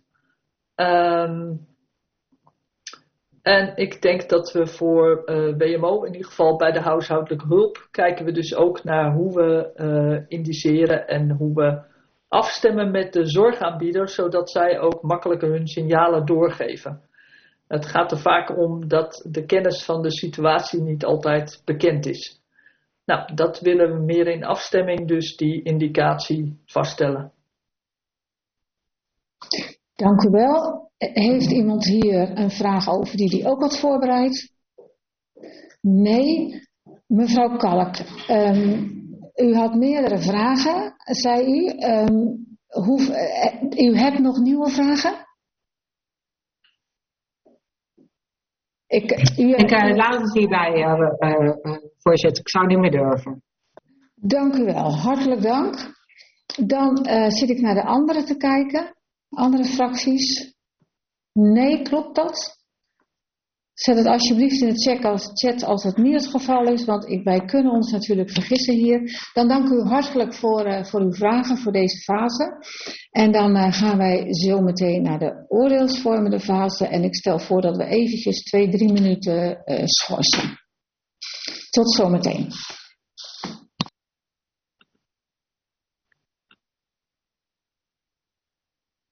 En ik denk dat we voor WMO, in ieder geval bij de huishoudelijke hulp, kijken we dus ook naar hoe we indiceren en hoe we afstemmen met de zorgaanbieders, zodat zij ook makkelijker hun signalen doorgeven. Het gaat er vaak om dat de kennis van de situatie niet altijd bekend is. Nou, dat willen we meer in afstemming, dus die indicatie vaststellen. Dank u wel. Heeft iemand hier een vraag over die hij ook had voorbereid? Nee. Mevrouw Kalk, u had meerdere vragen, zei u. U hebt nog nieuwe vragen? Ik laat het hierbij, voorzitter. Ik zou niet meer durven. Dank u wel. Hartelijk dank. Dan zit ik naar de anderen te kijken. Andere fracties? Nee, klopt dat? Zet het alsjeblieft in de chat als het niet het geval is, want wij kunnen ons natuurlijk vergissen hier. Dan dank u hartelijk voor uw vragen voor deze fase. En dan gaan wij zo meteen naar de oordeelsvormende fase. En ik stel voor dat we eventjes 2-3 minuten schorsen. Tot zometeen.